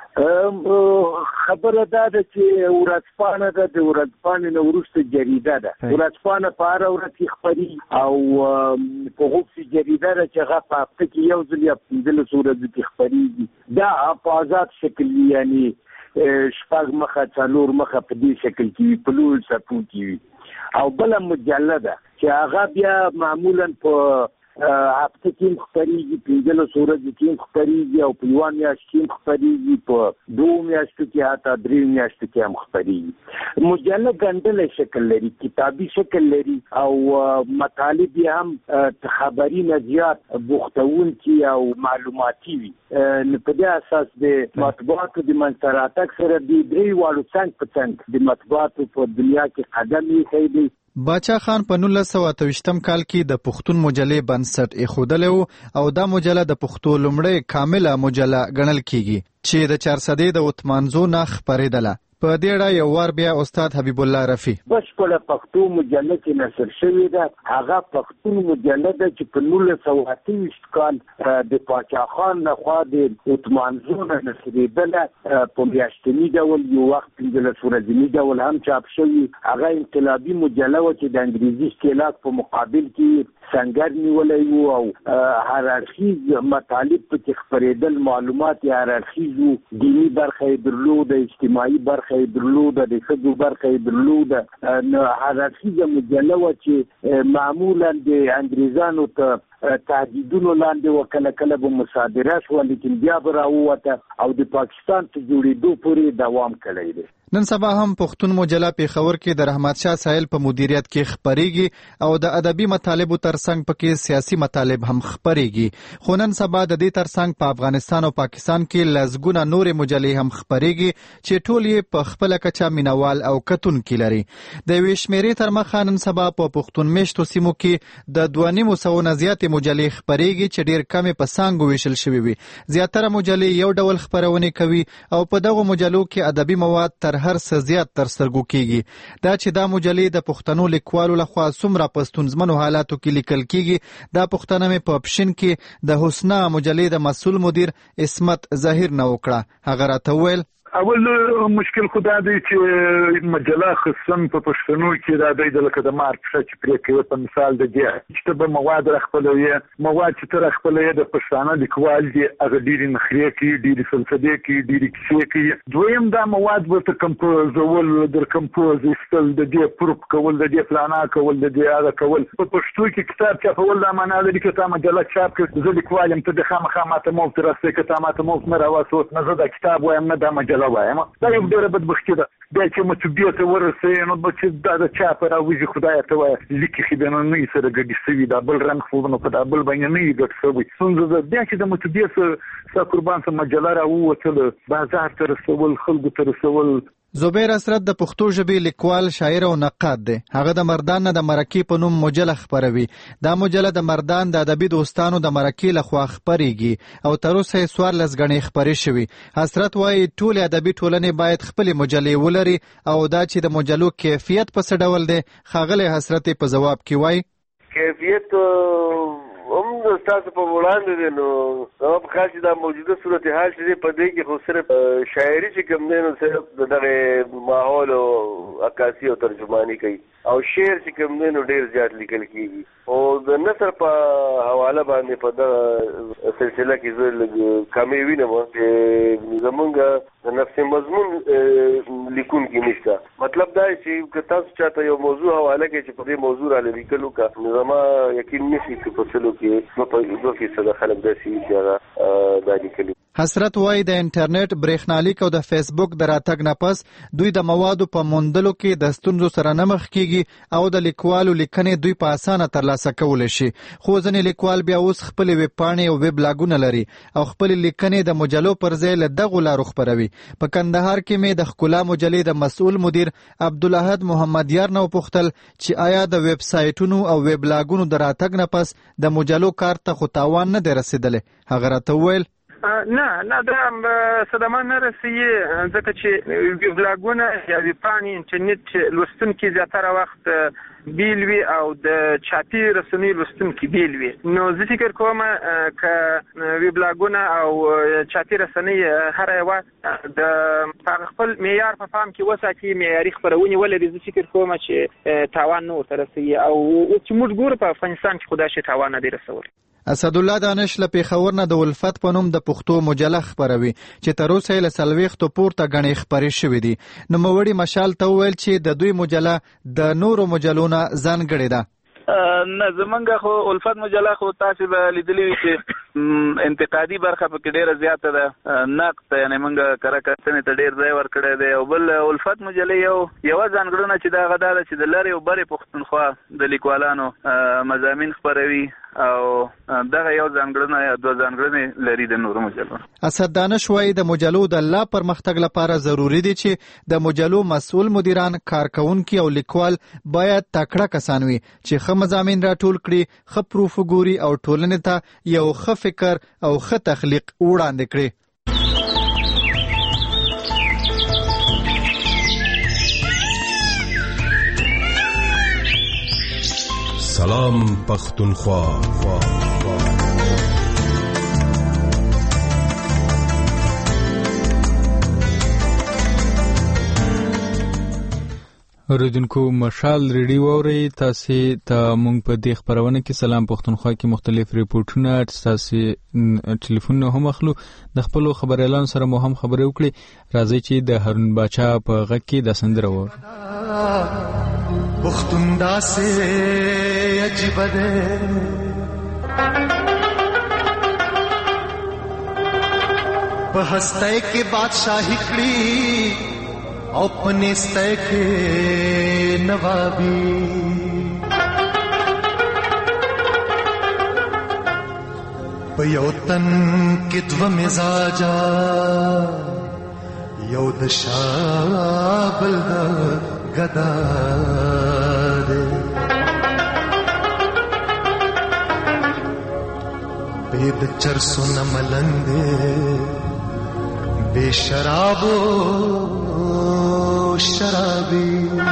خبره دا ده چې ورځپاڼه ده، د ورځپاڼې نه وروسته جریده ده. ورځپاڼه په هره ورځ کې خپرېږي او په غوښتي جریده ده چې هغه په هفته کې یو ځل یا 15 ورځو کې خپرېږي. دا په آزاد شکل وي، یعنی شپږ مخه څلور مخه په دې شکل کې وي، په لوی صفحو کې وي. او بله مجله ده چې هغه بیا معمولا په هفته کې خپرېږي، 15 ورځې کې خپرېږي او په یوه میاشت کې خپرېږي، په 2 میاشتو کې حتی 3 میاشتو کې هم خپرېږي. مجله ګڼډلی شکل لري، کتابي شکل لري او مطالب یې هم خبري نه زیات بوختونکي او معلوماتي وي. په دې اساس د مطبوعاتو د منځته راتګ سره د درې واړو څنګ په څنګ د مطبوعاتو په دنیا کې قدم ایښی دی. باچا خان په 1928 کال کې د پښتون مجلې بنسټ ایښودلی و او دا مجله د پښتو لومړۍ کامله مجله ګڼل کیږي چې د 400 د اتمانزو نه خپرېدله. په دې اړه یو وار بیا استاد حبیب الله رفیع بشپړه پښتو مجله کې نشر شوې ده. هغه پښتون مجله ده چې په 1928 کال د باچا خان لخوا د اتمانزو نه نشرېدله، په میاشتني ډول یو وخت 15 ورځني ډول هم چاپ شوي. هغه انقلابي مجله وه چې د انګریزي استعلاق په مقابل کې سنګر نیولی و او هرارخیز مطالب پکې خپرېدل، معلومات یې هرارخیز و، دیني برخه یې درلوده، اجتماعي برخه یې درلوده، د ښځو برخه یې درلوده. نو هرارخیزه مجله وه چې معمولا د انګریزانو ته تهدیدونو لاندې و، کله کله به مصادره شوه لیکن بیا به راووته او د پاکستان ته جوړېدو پورې دوام کړی دی. نن سبا هم پښتون مجله پیښور کې د رحمت شاه سایل په مدیریت کې خپریږي او د ادبي مطالبو ترڅنګ پکې سیاسي مطالب هم خپریږي. خو نن سبا د دې ترڅنګ په افغانستان او پاکستان کې لزګونه نورې مجلې هم خپریږي چې ټول یې په خپل کچا مینوال او کتونکي لري. د یوې شمیرې تر مخه نن سبا په پښتون میشتو سیمو کې د 2.5 نه زیاتې مجلې خپریږي چې ډېر کمې په څانګو ویشل شوي وي. زیاتره مجلې یو ډول خپرونې کوي او په دغو مجلو کې ادبي مواد تر هر څه زیات تر سترګو کیږي. دا چې دا مجلې د پښتنو لیکوالو لخوا څومره په ستونزمنو حالاتو کې لیکل کیږي دا پوښتنه مې په پښین کې د حسنا مجلې د مسؤل مدیر اسمت ظاهر نه وکړه. هغه راته وویل اول مشکل خدا دی چې مجله خصوصا په پښتنو کې دا دی د لکه د مارک چې پرې کوي په مثال د دې چې به مواد راخپلوي مواد چې تر خپلې د پښتانه لیکوال دي هغه ډېری نخري کې ډېری فلسفي کې ډېری کیسې کې دویم دا مواد ورته کمپوزول در کمپوز استل د دې پروپ کول د دې پلانا کول د دې هغه کول په پښتو کې کتاب چاپول دا معنا لري چې تا مجله چاپ کړ زه لیکوالم ته د خامخا ماته مو تر څه کې تا ماته مو نه راوځو نه زه د کتاب وایم نه د مجله وایم. دا یو ډېره بدبختي ده. بیا چې مطبوعیت ته ورسوي نو چې دا د چا په راوځي خدای ته وایي لیکي خو د نن سره ګډي سوي دا بل رنګ خو نو په دا بل باندې نه ګډ سوي څنګه ده بیا چې د مطبوعیت سره قربان سره مجله راووتل بازار ته رسول خلکو ته رسول. زبیر اسرت د پښتو ژبې لیکوال شاعر او نقاد دی. هغه د مردان نه د مرکې په نوم مجله خپروي. دا مجله د مردان د ادبي دوستانو د مرکې لخوا خپریږي او تر اوسه 14 غنې خپرې شوي. حسرت وایي ټول ادبي ټولنې باید خپل مجلې ولري او دا چې د مجلو کیفیت په څه ډول دی خاغلی حسرت په جواب کې وایي کیفیت هم تاسو په وړاندې دي نو سبب خاص دا موجوده صورتحال چې په دې کې خو صرف شاعري چې کوم دی نو صرف دغه ماحول او عکاسي او ترجمانی کوي او شعر چې کوم دی نو ډېر زیات لیکل کیږي او د نثر په حواله باندې په دغه سلسله کې زه کمې وینم چې زمونږ د نفس مضمون لیکون کې نشته. مطلب دا چې که تاسو چاته یو موضوع حواله کې چې په دې موضوع را لیکلو کا زما یقین نشي چې په سلو کې په 2% خلک داسي چې هغه دا لیکلي. حسرت وایي د انټرنیټ برېښنالیک او د فیسبوک د راتګ نه پس دوی د موادو په موندلو کې د ستونزو سره نه مخ کیږي او د لیکوالو لیکنې دوی په اسانه ترلاسه کولی شي. خو ځینې لیکوال بیا اوس خپلې ویب پاڼې او ویب لاګونه لري او خپلې لیکنې د مجلو پر ځای له دغو لارو خپروي. په کندهار کې مې د ښکلا مجلې د مسؤل مدیر عبدالاحد محمد یار نه وپوښتل چې آیا د ویب سایټونو او ویب لاګونو د راتګ نه پس د مجلو کار ته خو تاوان نه دی رسېدلی. هغه راته وویل نه دا صدمه نه رسېږي ځکه چې ویبلاګونه یا ویبپاڼې انټرنیټ لوستونکي زیاتره وخت بیل وي او د چاپي رسنیو لوستونکي بیل وي. نو زه فکر کوم که ویبلاګونه او چاپي رسنۍ هر یوه د خپل معیار په پام کې وساتي معیاري خپرونې ولري زه فکر کوم چې تاوان نه ورته رسېږي او چې موږ ګورو په افغانستان کې خو دا شی تاوان نه دی رسولی. اسدالله دانش له پیښور نه د الفت په نوم د پښتو مجله خپروي چې تر اوسه له 40 پورته غنې خپرې شوې دي. نوموړي مشال ته وویل چې د دوی مجله د نورو مجلو نه ځانګړې ده. نه زمونږ خو الفت مجله خو تاسو به لیدلی وي چې انتقادي برخه پکې ډیره زیاته ده نقد یعنی موږ کره کتنې ته ډیر ځای ورکړی دی او بل الفت مجله یوه ځانګړنه چې دغه دا ده چې د لرې او برې پښتونخوا د لیکوالانو مضامین خپروي او دغه یو ځانګړنه یا دوه ځانګړنې لري د نورو مجلو. اسد دانش وایي د مجلو د لا پرمختګ لپاره ضروري دي چې د مجلو مسؤل مدیران کارکونکي او لیکوال باید تکړه کسان وي چې ښه مضامین راټول کړي ښه پروف وګوري او ټولنې ته یو ښه فکر او ښه تخلیق وړاندې کړي. سلام پختونخوا. اوریدونکو مشال ریډیو اورئ تاسو ته مونږ په دې خبرونه کې سلام پښتونخوا کې مختلف ریپورتونه تاسو ټلیفون هم اخلو د خپل خبريالان سره مو هم خبرې وکړي. راځي چې د هارون باچا په غږ کې د سندره و پختوندا سے عجیب ده په هسته کې بادشاہي کړی अपने सैखे नवाबी पयोतन किद्व मिजाजा यौ दशाबल गदारे बेद चरसो न मलंदे बेशराबो शराबी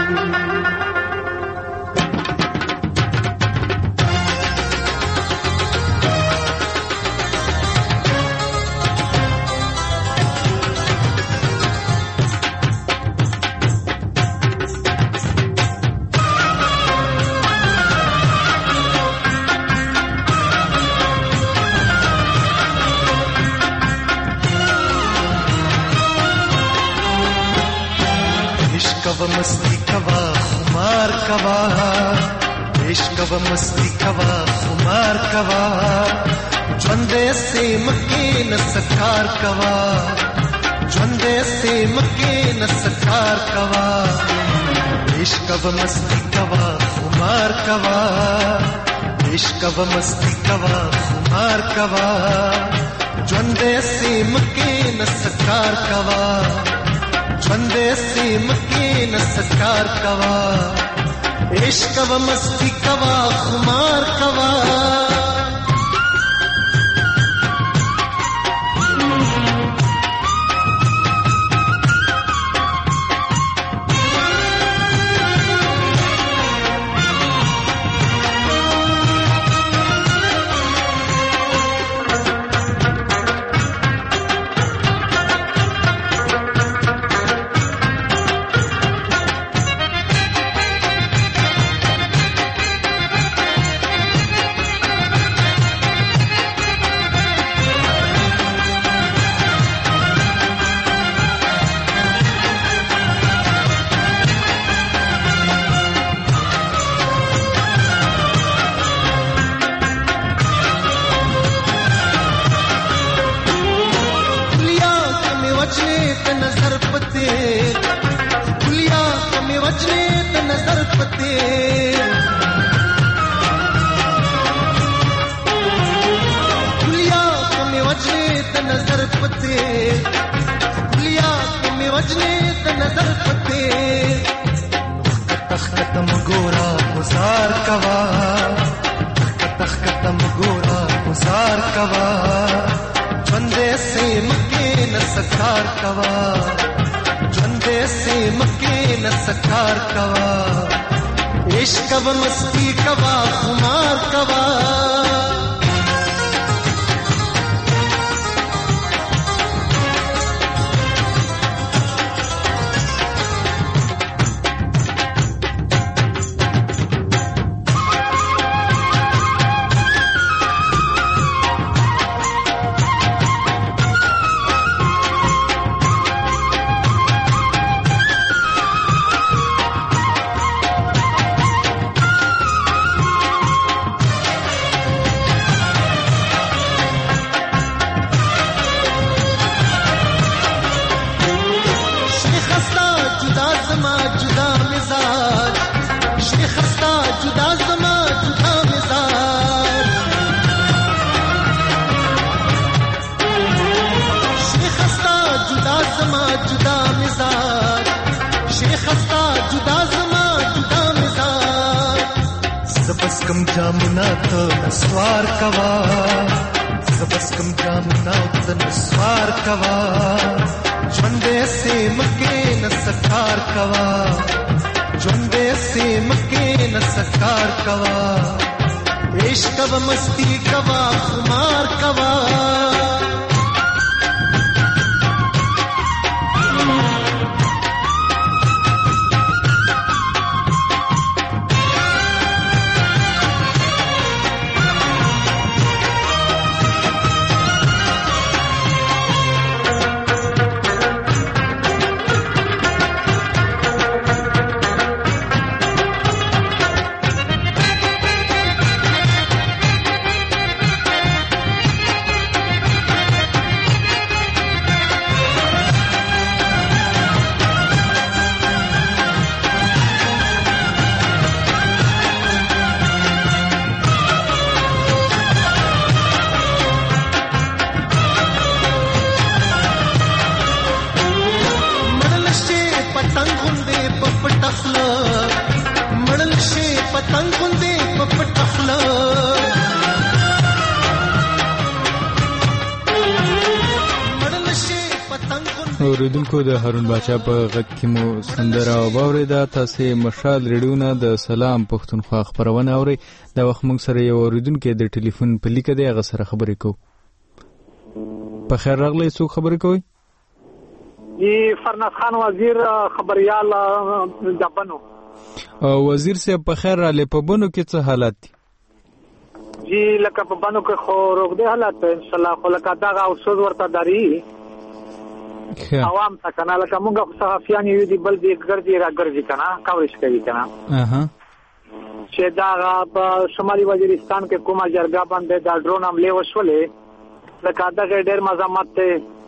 मस्ती कवा खुमार कवा इश्क व मस्ती कवा खुमार कवा ಜ್ವಂದೆ से मकेन सकार कवा ಜ್ವಂದೆ से मकेन सकार कवा इश्क व मस्ती कवा खुमार कवा इश्क व मस्ती कवा खुमार कवा ಜ್ವಂದೆ से मकेन सकार कवा ಜ್ವಂದೆ से मकेन सकार कवा इश्क व मस्ती कवा खुमार कवा इश्क व मस्ती कवा खुमार कवा जामुना तो नस्वार कवा सबस कम जामुना तो नस्वार कवा ಜ್ವಂದೆ से मकेन सकार कवा ಜ್ವಂದೆ से मकेन सकार कवा इश्क व मस्ती कवा खुमार कवा پتنګ غوندې په پټخله مړل شي پتنګ غوندې په پټخله اوریدونکو د هارون باچا په غږ کې مو سندره واوریده. تاسو مشال ریډیو نه د سلام پښتونخوا خبرونه اورئ. دا وخت موږ سره یو اوریدونکو د ټلیفون په لیکه دی هغه سره خبرې کوو. په خیر راغلی. څوک خبرې کوي؟ فرناز خان وزیر خبريال د بنو. وزیر صاحب په خیر راغلی. په بنو کې څه حالات دي؟ جی لکه په بنو کې خو روغ دي حالات ان شاء الله، خو لکه دا اوسوز ورته داري عوام ته کنه، لکه موږ صحافیان یو دي بل دي ګرځي را ګرځي کنه، کاوش کوي کنه. چې دا په شمالي وزیرستان کې کومه جرګه باندې دا ډرون حمله وشولې، لکه دا ډېر مزاحمت ته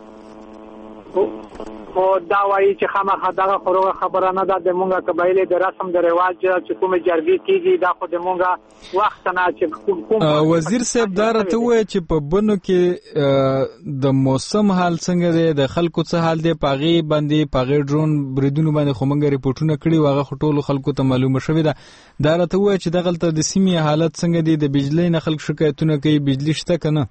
او دا وایي چې خامخا دا خبره نه ده د مونږه قبایله د رسم د رواج چې کومه جرګې کیږي دا خو د مونږه وخت نه چې وزیر صاحب دا راته وایي چې په بنو کې د موسم حال څنګه دی، د خلکو څه حال دی، پاغي باندې پاغي ډرون بریدونو باندې خو مونږ ریپورتونه کړي واغه ټولو خلکو ته معلومه شوې ده. دا راته وایي چې دغلته د سیمې حالت څنګه دی، د بجلی نه خلک شکایتونه کوي، بجلی شته کنه؟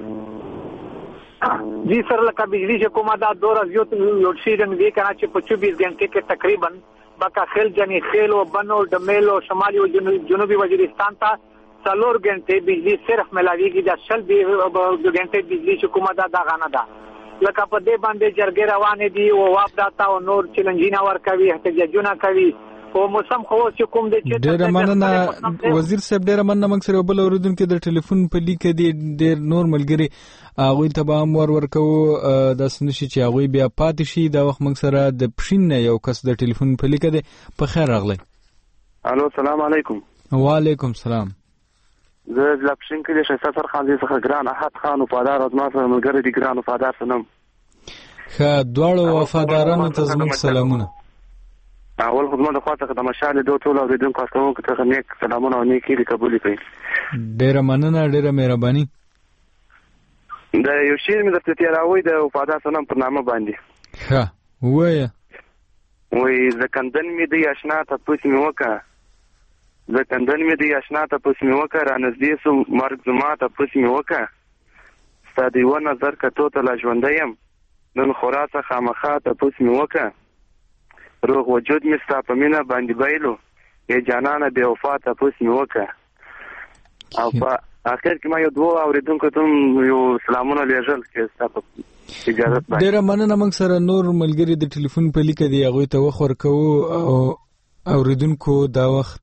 جی سر لکه بجلی چې کومه دا دور زیات لوډ شیډنګ دی کنه چې په 24 غنټې کې تقریبا بکا خیل جنی خیل او بنو ډمیل او شمالي او جنوبي وزیرستان ته 4 غنټې بجلی صرف ملاویږي. د شل دی غنټې بجلی چې کومه دا غانه ده، لکه په دې باندې جرګې روانې دي او واپ داتا او نور چیلنجینا ور کوي، احتجاجونه کوي او موسم خو چې کوم دی چې ډېر مننه وزیر صاحب، ډېر مننه. موږ سره بل اوریدونکو د ټلیفون په لیکه دی ډېر نور ملګری هغه ته به هم ورکو د سنشي چې هغه بیا پاتې شي. دا وخت موږ سره د پښین یو کس د ټلیفون په لیکه دی. په خیر راغلی. الو السلام علیکم. وعلیکم السلام. زه د پښین کې د شیخ خان څخه ګران احد خان وفادار ازما سره ملګری دي ګران وفادار سنم. ښه دواړو وفادارانو ته زموږ سلامونه. اول خدمت د خاطر د مشال دوه ټول اوریدونکو تاسو ته نیک سلامونه او نیکی قبول کړئ. ډیره مننه، ډیره مهرباني. دا یو شی مې درته تیراوي د وفادار سنم پر نامه باندې. ښه وایه. وای زکندن مې دی آشنا ته پوښتنه مې وکړه، زکندن مې دی آشنا ته پوښتنه مې وکړه، را نږدې سو مرګ زما ته پوښتنه مې وکړه، ستاسو و نظر کتو ته لا ژوندیم نن خوراسه خامخا ته پوښتنه مې وکړه، روغ وجود مې ستا په مینه باندې بایلو ای جانانه بې وفا ته پوښتنه مې وکړه. او په اخر کې ما یو دوه اوریدونکو ته یو سلامونه لیږل چې تاسو اجازه باندې. ډیره مننه. موږ سره نور ملګری د ټلیفون په لیکه دی هغه ته وخور کوو او اوریدونکو دا وخت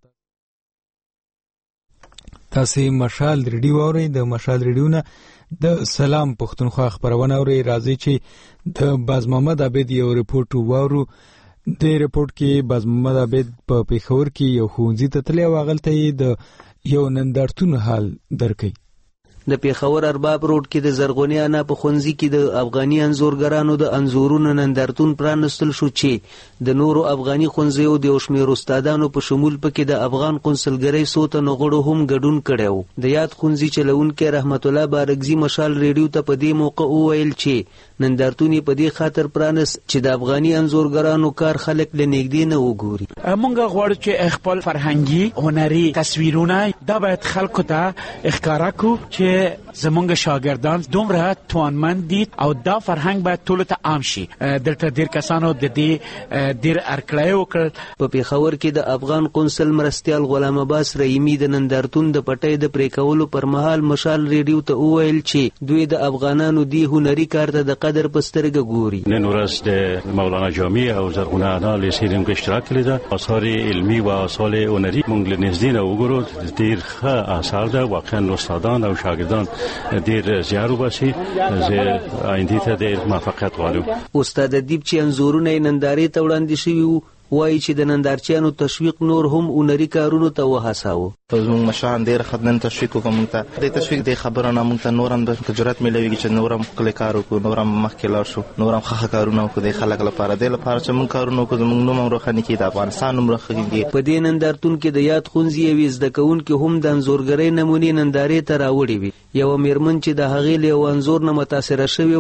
تاسو مشال ریډیو اورئ. د مشال ریډیو نه د سلام پښتونخوا خبرونه اورئ. راځي چې د باز محمد عبید یو ریپورت وورو. د ریپورت کې باز محمد عبید په پیښور کې یو ښوونځي ته تللی او هغلته یې د یو نندارتون حال درکوي. د پیښور ارباب روډ کې د زرغونی انا په ښوونځي کې د افغاني انځورګرانو د انځورونو نندارتون پرانستل شو چې د نورو افغاني ښوونځیو د یو شمېر استادانو په شمول پکې د افغان قونسلګرۍ څو تنو غړو هم ګډون کړی و. د یاد ښوونځي چلوونکی رحمت الله بارکزي مشال ریډیو ته په دې موقع وویل چې نندارتون یې په دې خاطر پرانست چې د افغاني انځورګرانو کار خلک له نږدې نه وګوري. موږ غواړو چې خپل فرهنګي هنري تصویرونه دا باید خلکو ته ښکارا کړو چې زمونږ شاګردان دومره توانمند دي او دا فرهنګ باید ټول ته عام شي. دلته ډیر کسانو د دې ډیر ارکړای وکړ. په پیښور کې د افغان قونسل مرستیال غلام عباس رحیمی د نندارتون د پټۍ د پریکولو پر مهال مشال ریډیو ته وویل چې دوی د افغانانو دی هنري کار ته د قدر په سترګه ګوري. نن ورځ د مولانا جامی او زرغونه انا لیسیرم کې اشتراک لیده. آثار علمی و آثار هنري موږ له نږدې نه وګورو. ډیر ښه آثار ده. واقعا استادان او شاګردان ډیر زیار وباسي. زه آینده ته ډیر موفقیت غواړم. استاد ادیب چې انځورونه نندارې ته وړاندې شوي وو وایي چې د نندارچیانو تشویق نور هم هنري کارونو ته وهڅاوه. زموږ مشران ډېر خدمت تشویق وکړ موږ ته. د تشویق د خبرونه موږ ته نور هم د جرأت ملويږي چې نور هم خپل کار وکړو، نور هم مخکې لاړ شو، نور هم ښه کارونه وکړو د خلک لپاره. د لپاره چې موږ کارونه وکړو زموږ نوم هم روښانه کېږي، د افغانستان نوم روښانه کېږي. په دې نندارتون کې د یاد ښوونځي یوې زده کوونکي هم د انځورګرۍ نمونې نندارې ته راوړې وې. یوه میرمن چې د هغې له یو انځور نه متاثره شوې وه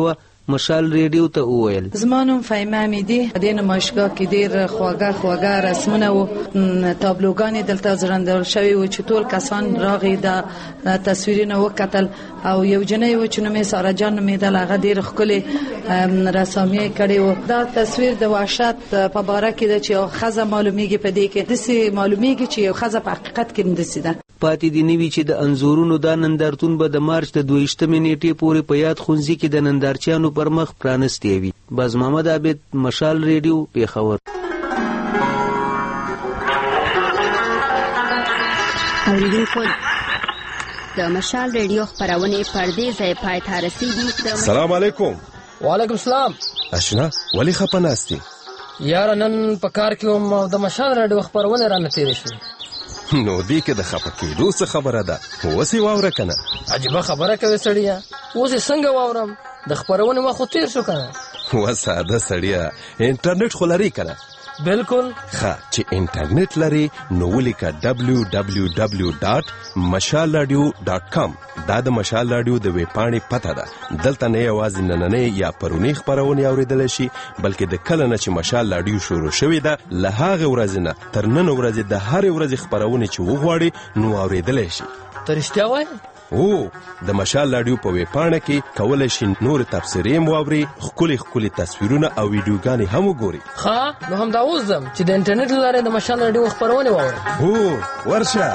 مشال ریډیو ته وویل زما نوم فهیمه امیدي د نمایشګاه کې ډېر خواږه رسمونه او تابلوګانې دلته ځړندول شوي و چې ټول کسان راغی د تصویرونه وکتل او یو جنۍ و چې نوم یې ساره جان نومېدل هغه ډېر ښکلې رسامي یې کړې و. دا تصویر د وحشت په باره کې ده چې یو ښځه معلومیږي په دې کې داسې معلومیږي چې یو ښځه په حقیقت کې همداسې ده. پاتې دي نوي چې د انځورونو دا نندارتون به د مارچ د 22 نیټې پورې په یاد ښوونځي کې د نندارچیانو پر مخ پرانستی وي. باز محمد عابد، مشال ریډیو، پیښور. اوریدونکو د مشال ریډیو خپرونې پر دې ځای پای ته رسیدي. سلام علیکم. وعلیکم السلام. اشنا ولی خپه ناستی؟ یاره نن په کار کې وم او د مشال ریډیو خپرونې رانه تېرې شوې. نو دې کې د خپه کېدو څه خبره ده؟ اوس یې واوره که نه؟ عجیبه خبره کوې سړیه، اوس یې څنګه واورم؟ د خپرونې وخت خو تېر شو که نه. وساده سړیه، انټرنیټ خو لري که نه؟ بالکل. ښه چې انټرنیټ لري نو ولیکه www.mashalradio.com. دا د مشال راډیو د ویبپاڼې پته ده. دلته نه یوازې نننۍ یا پرونی خپرونې اورېدلی شي بلکې د کله نه چې مشال راډیو شروع شوې ده له هغې ورځې نه تر نن ورځې د هرې ورځې خپرونې چې وغواړي نو اورېدلی شي. ته رښتیا وایې؟ او د مشال راډیو په ویبپاڼه کې کولی شي نور تبصرې هم واوري، ښکلي تصویرونه او ویډیوګانې هم وګوري. ښه نو همدا اوس ځم چې د انټرنیټ له لارې د مشال راډیو خپرونې واورم. هو ورشه.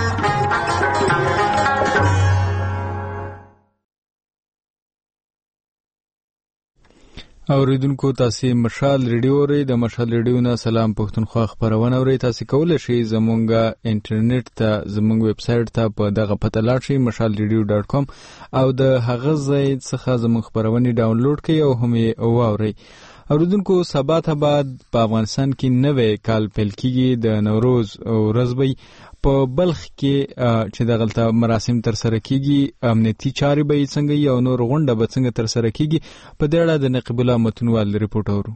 اوریدونکو تاسو مشال ریډیو اورئ. د مشال ریډیو نه سلام پښتونخوا خبرونه اورئ. تاسو کولی شئ زمونږه انټرنیټ ته زمونږ ویب سایټ ته په دغه پته لاړ شئ mashalradio.com او د هغه ځای څخه زموږ خبرونه ډاونلوډ کړئ او هم یې واورئ. اوریدونکو سبا ته بعد په افغانستان کې نوې کال پیل کیږي. د نوروز ورځ به په بلخ کې چې دغلته مراسم تر سره کیږي، امنیتي چارې به یې څنګه او نور غونډه به څنګه تر سره کیږي، په دې اړه د نقیب الله متنوال ریپورټ اورو.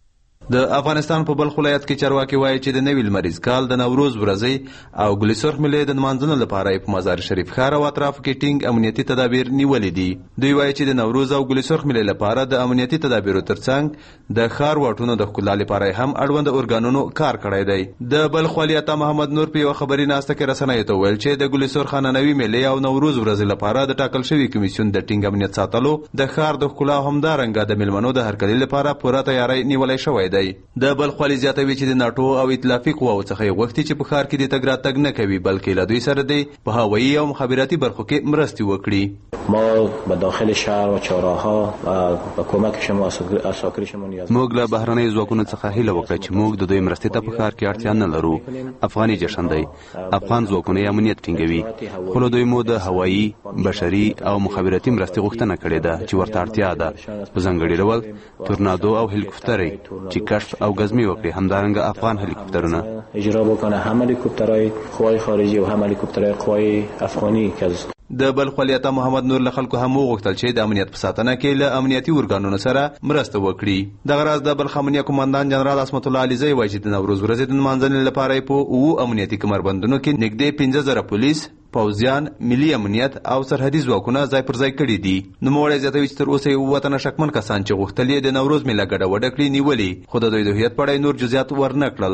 د افغانستان په بلخ ولایت کې چارواکي وایي چې د نوي لمریز کال د نوروز ورځې او ګلي سرخ ملي د نمانځنې لپاره په مزار شریف ښار او اطرافو کې ټینګ امنیتي تدابیر نیولې دي. دوی وایي چې د نوروز او ګلي سرخ ملي لپاره د امنیتي تدابیرو ترڅنګ د ښار واټونو د ښکلا لپاره هم اړوند ارګانونو کار کړی دی. د بلخ والي عطا محمد نور په یوه خبري ناسته کې رسنیو ته ویل چې د ګلي سرخ خانوي ملي او نوروز ورځې لپاره د ټاکل شوي کمیسیون د ټینګ امنیت ساتلو د ښار د ښکلا همدارنګه د میلمنو د هرکلي لپاره پوره تیاری نیولای شوی دی. د بلخ والي زیاتوي چې د ناټو او ائتلافي قواو څخه یې غوښتي چې په ښار کې د تګ راتګ نه کوي بلکې له دوی سره دی په هوایي او مخابراتي برخو کې مرستې وکړي. ما به داخل شهر و چهارراهها و کمک شما اساکر شما نیاز موږ له بهرنۍ ځواکونو څخه هیله وکړه چې موږ د دوی مرستې ته په ښار کې اړتیا نه لرو. افغاني جشن دی، افغان ځواکونه یې امنیت ټینګوي، خو له دوی مو د هوایي، بشري او مخابراتي مرستې غوښتنه کړې ده چې ورته اړتیا ده. په ځانګړي ډول تورنادو او هلیکوپترې چې کشف او ګزمې وکړي، همدارنګه افغان هلیکوپترونه اجرا بکنه، هم هلیکوپترهای قوای خارجي او هم هلیکوپترهای قوای افغاني که د بلخ والي عطا محمد نور له خلکو هم وغوښتل چې د امنیت په ساتنه کې له امنیتي ارګانونو سره مرسته وکړي. دغه راز د بلخ امنیه قومندان جنرال عصمت الله علیزی وایي چې د نوروز ورځې د نمانځنې لپاره په 9 امنیتي کمربندونو کې نږدې 15,000 پولیس، پوځیان، ملي امنیت او سرحدي ځواکونه ځای پر ځای کړي دي. نوموړی زیاتوي چې تر اوسه یې 7 تنه شکمن کسان چې غوښتل یې د نوروز میله ګډه وډه کړي نیولي، خو د دوی د هویت په اړه نور جزئیات ورنه کړل.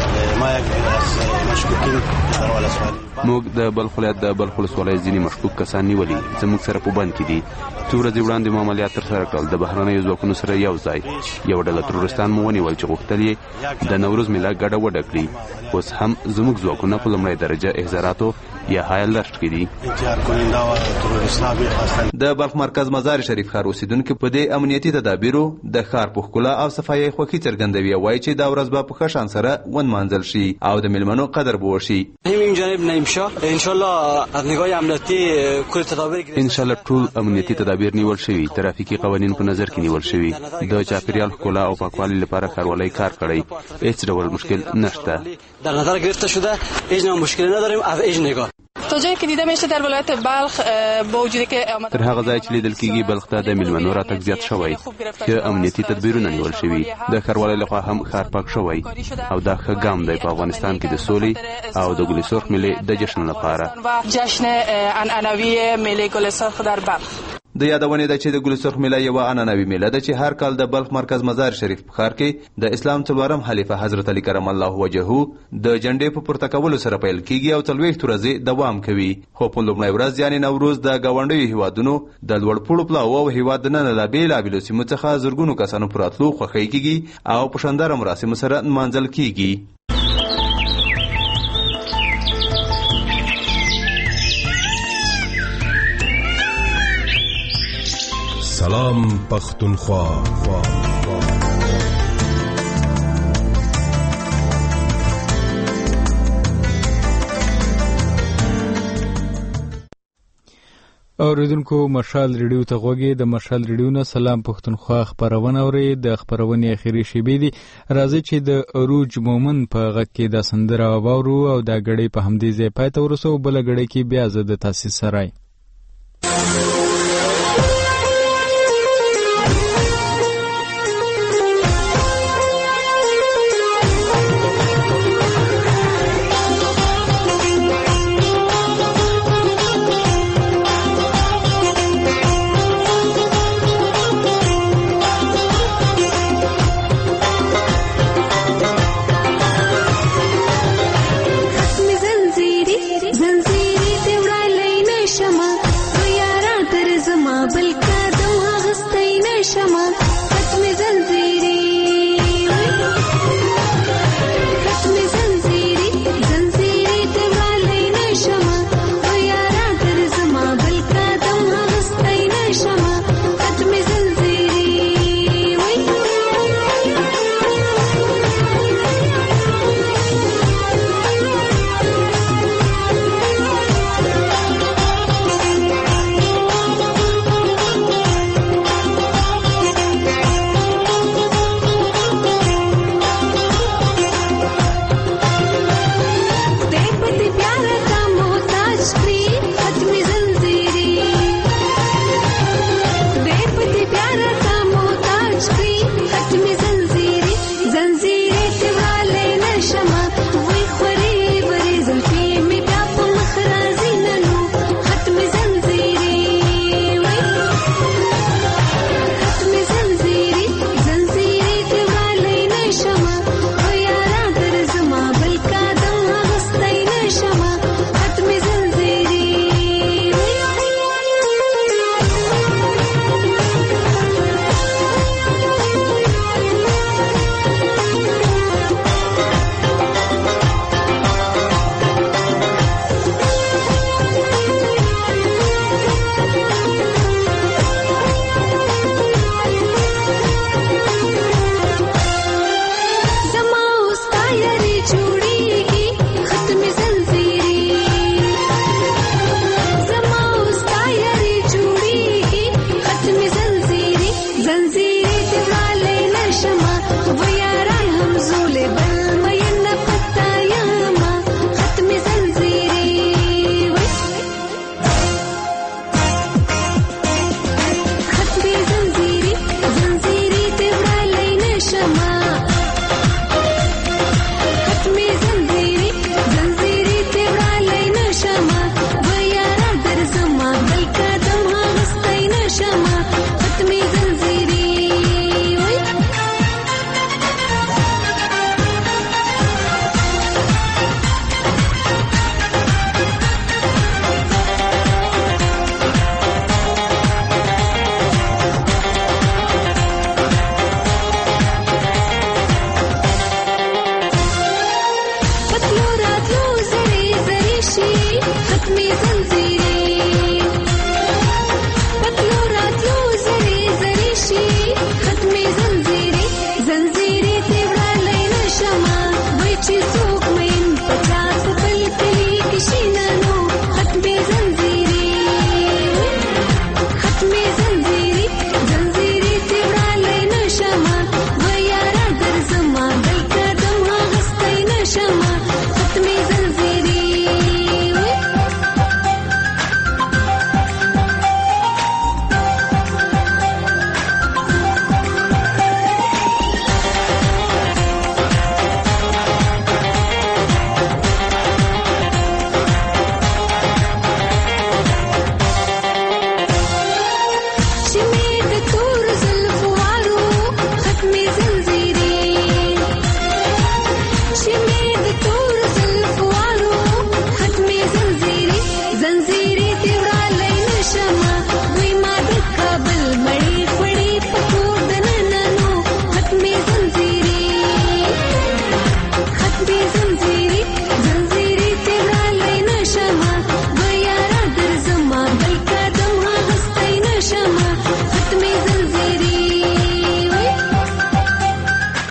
موږ د بلخ ولایت د بلخ ولسوالۍ ځینې مشکوک کسان نیولي زموږ سره په بند کې دي. څو ورځې وړاندې مو عملیات ترسره کړل. د بهرنیو ځواکونو سره یو ځای یو ډله ترورستان مو ونیول چې غوښتل یې د نوروز میله ګډه وډه کړي. اوس هم زموږ ځواکونه په لومړۍ درجه احضاراتو یا های الرټ کې دي. د بلخ مرکز مزار شریف ښار اوسیدونکو په دې امنیتي تدابیرو د ښار په ښکلا او صفایي خوښي څرګندوي او وایي چې دا ورځ به په ښه شان سره ونمانځل شي او د میلمنو قدر به وشي. همین جانب نعیم شاه ان شاء الله از نگاه امنیتی کل تدابیر ان شاء الله ټول امنیتي تدابیر نیول شوي، ترافیکي قوانین په نظر کې نیول شوي، د چاپیریال ښکلا او پاکوالي لپاره ښاروالۍ کار کړی، هیڅ ډول مشکل نشته. در نظر گرفته شده هیچ نوع مشکلی نداریم از هیچ نگاه. تا جایی که دیده میشه در ولایت بلخ با وجودی که تر هغه ځای چې لیدل کېږي بلخ ته د میلمنو راتګ زیات شوی، چې امنیتي تدبیرونه نیول شوي، د ښاروالۍ لخوا هم ښار پاک شوی او دا ښه ګام دی په افغانستان کې د سولې او د ګل سرخ میلې د جشن لپاره. جشن عنعنوي میله گل سرخ در بلخ. د یادونې ده چې د ګلسرخ میله یوه عنعنوي میله ده چې هر کال د بلخ مرکز مزار شریف په ښار کې د اسلام څلورم خلیفه حضرت علی کرم الله وجهه د جنډې په پورته کولو سره پیل کیږي او 40 ورځې دوام کوي. خو په لومړۍ ورځ یعنې نوروز د ګاونډیو هیوادونو د لوړ پوړو پلاو او هیواد دننه له بېلابېلو سیمو څخه زرګونو کسانو په راتلو خوښۍ کیږي او په شانداره مراسمو سره نمانځل کیږي. سلام پختونخوا. اوریدونکو مشال ریډیو ته غوږی د مشال ریډیو نه سلام پختونخوا خبرونه اوري. د خبرونې اخیری شیبې دي. راځي چې د اروج مومن په غږ کې د سندره واورو او د غړې په همدې ځای پای ته ورسو. بل غړې کې بیا زه د تاسیس سره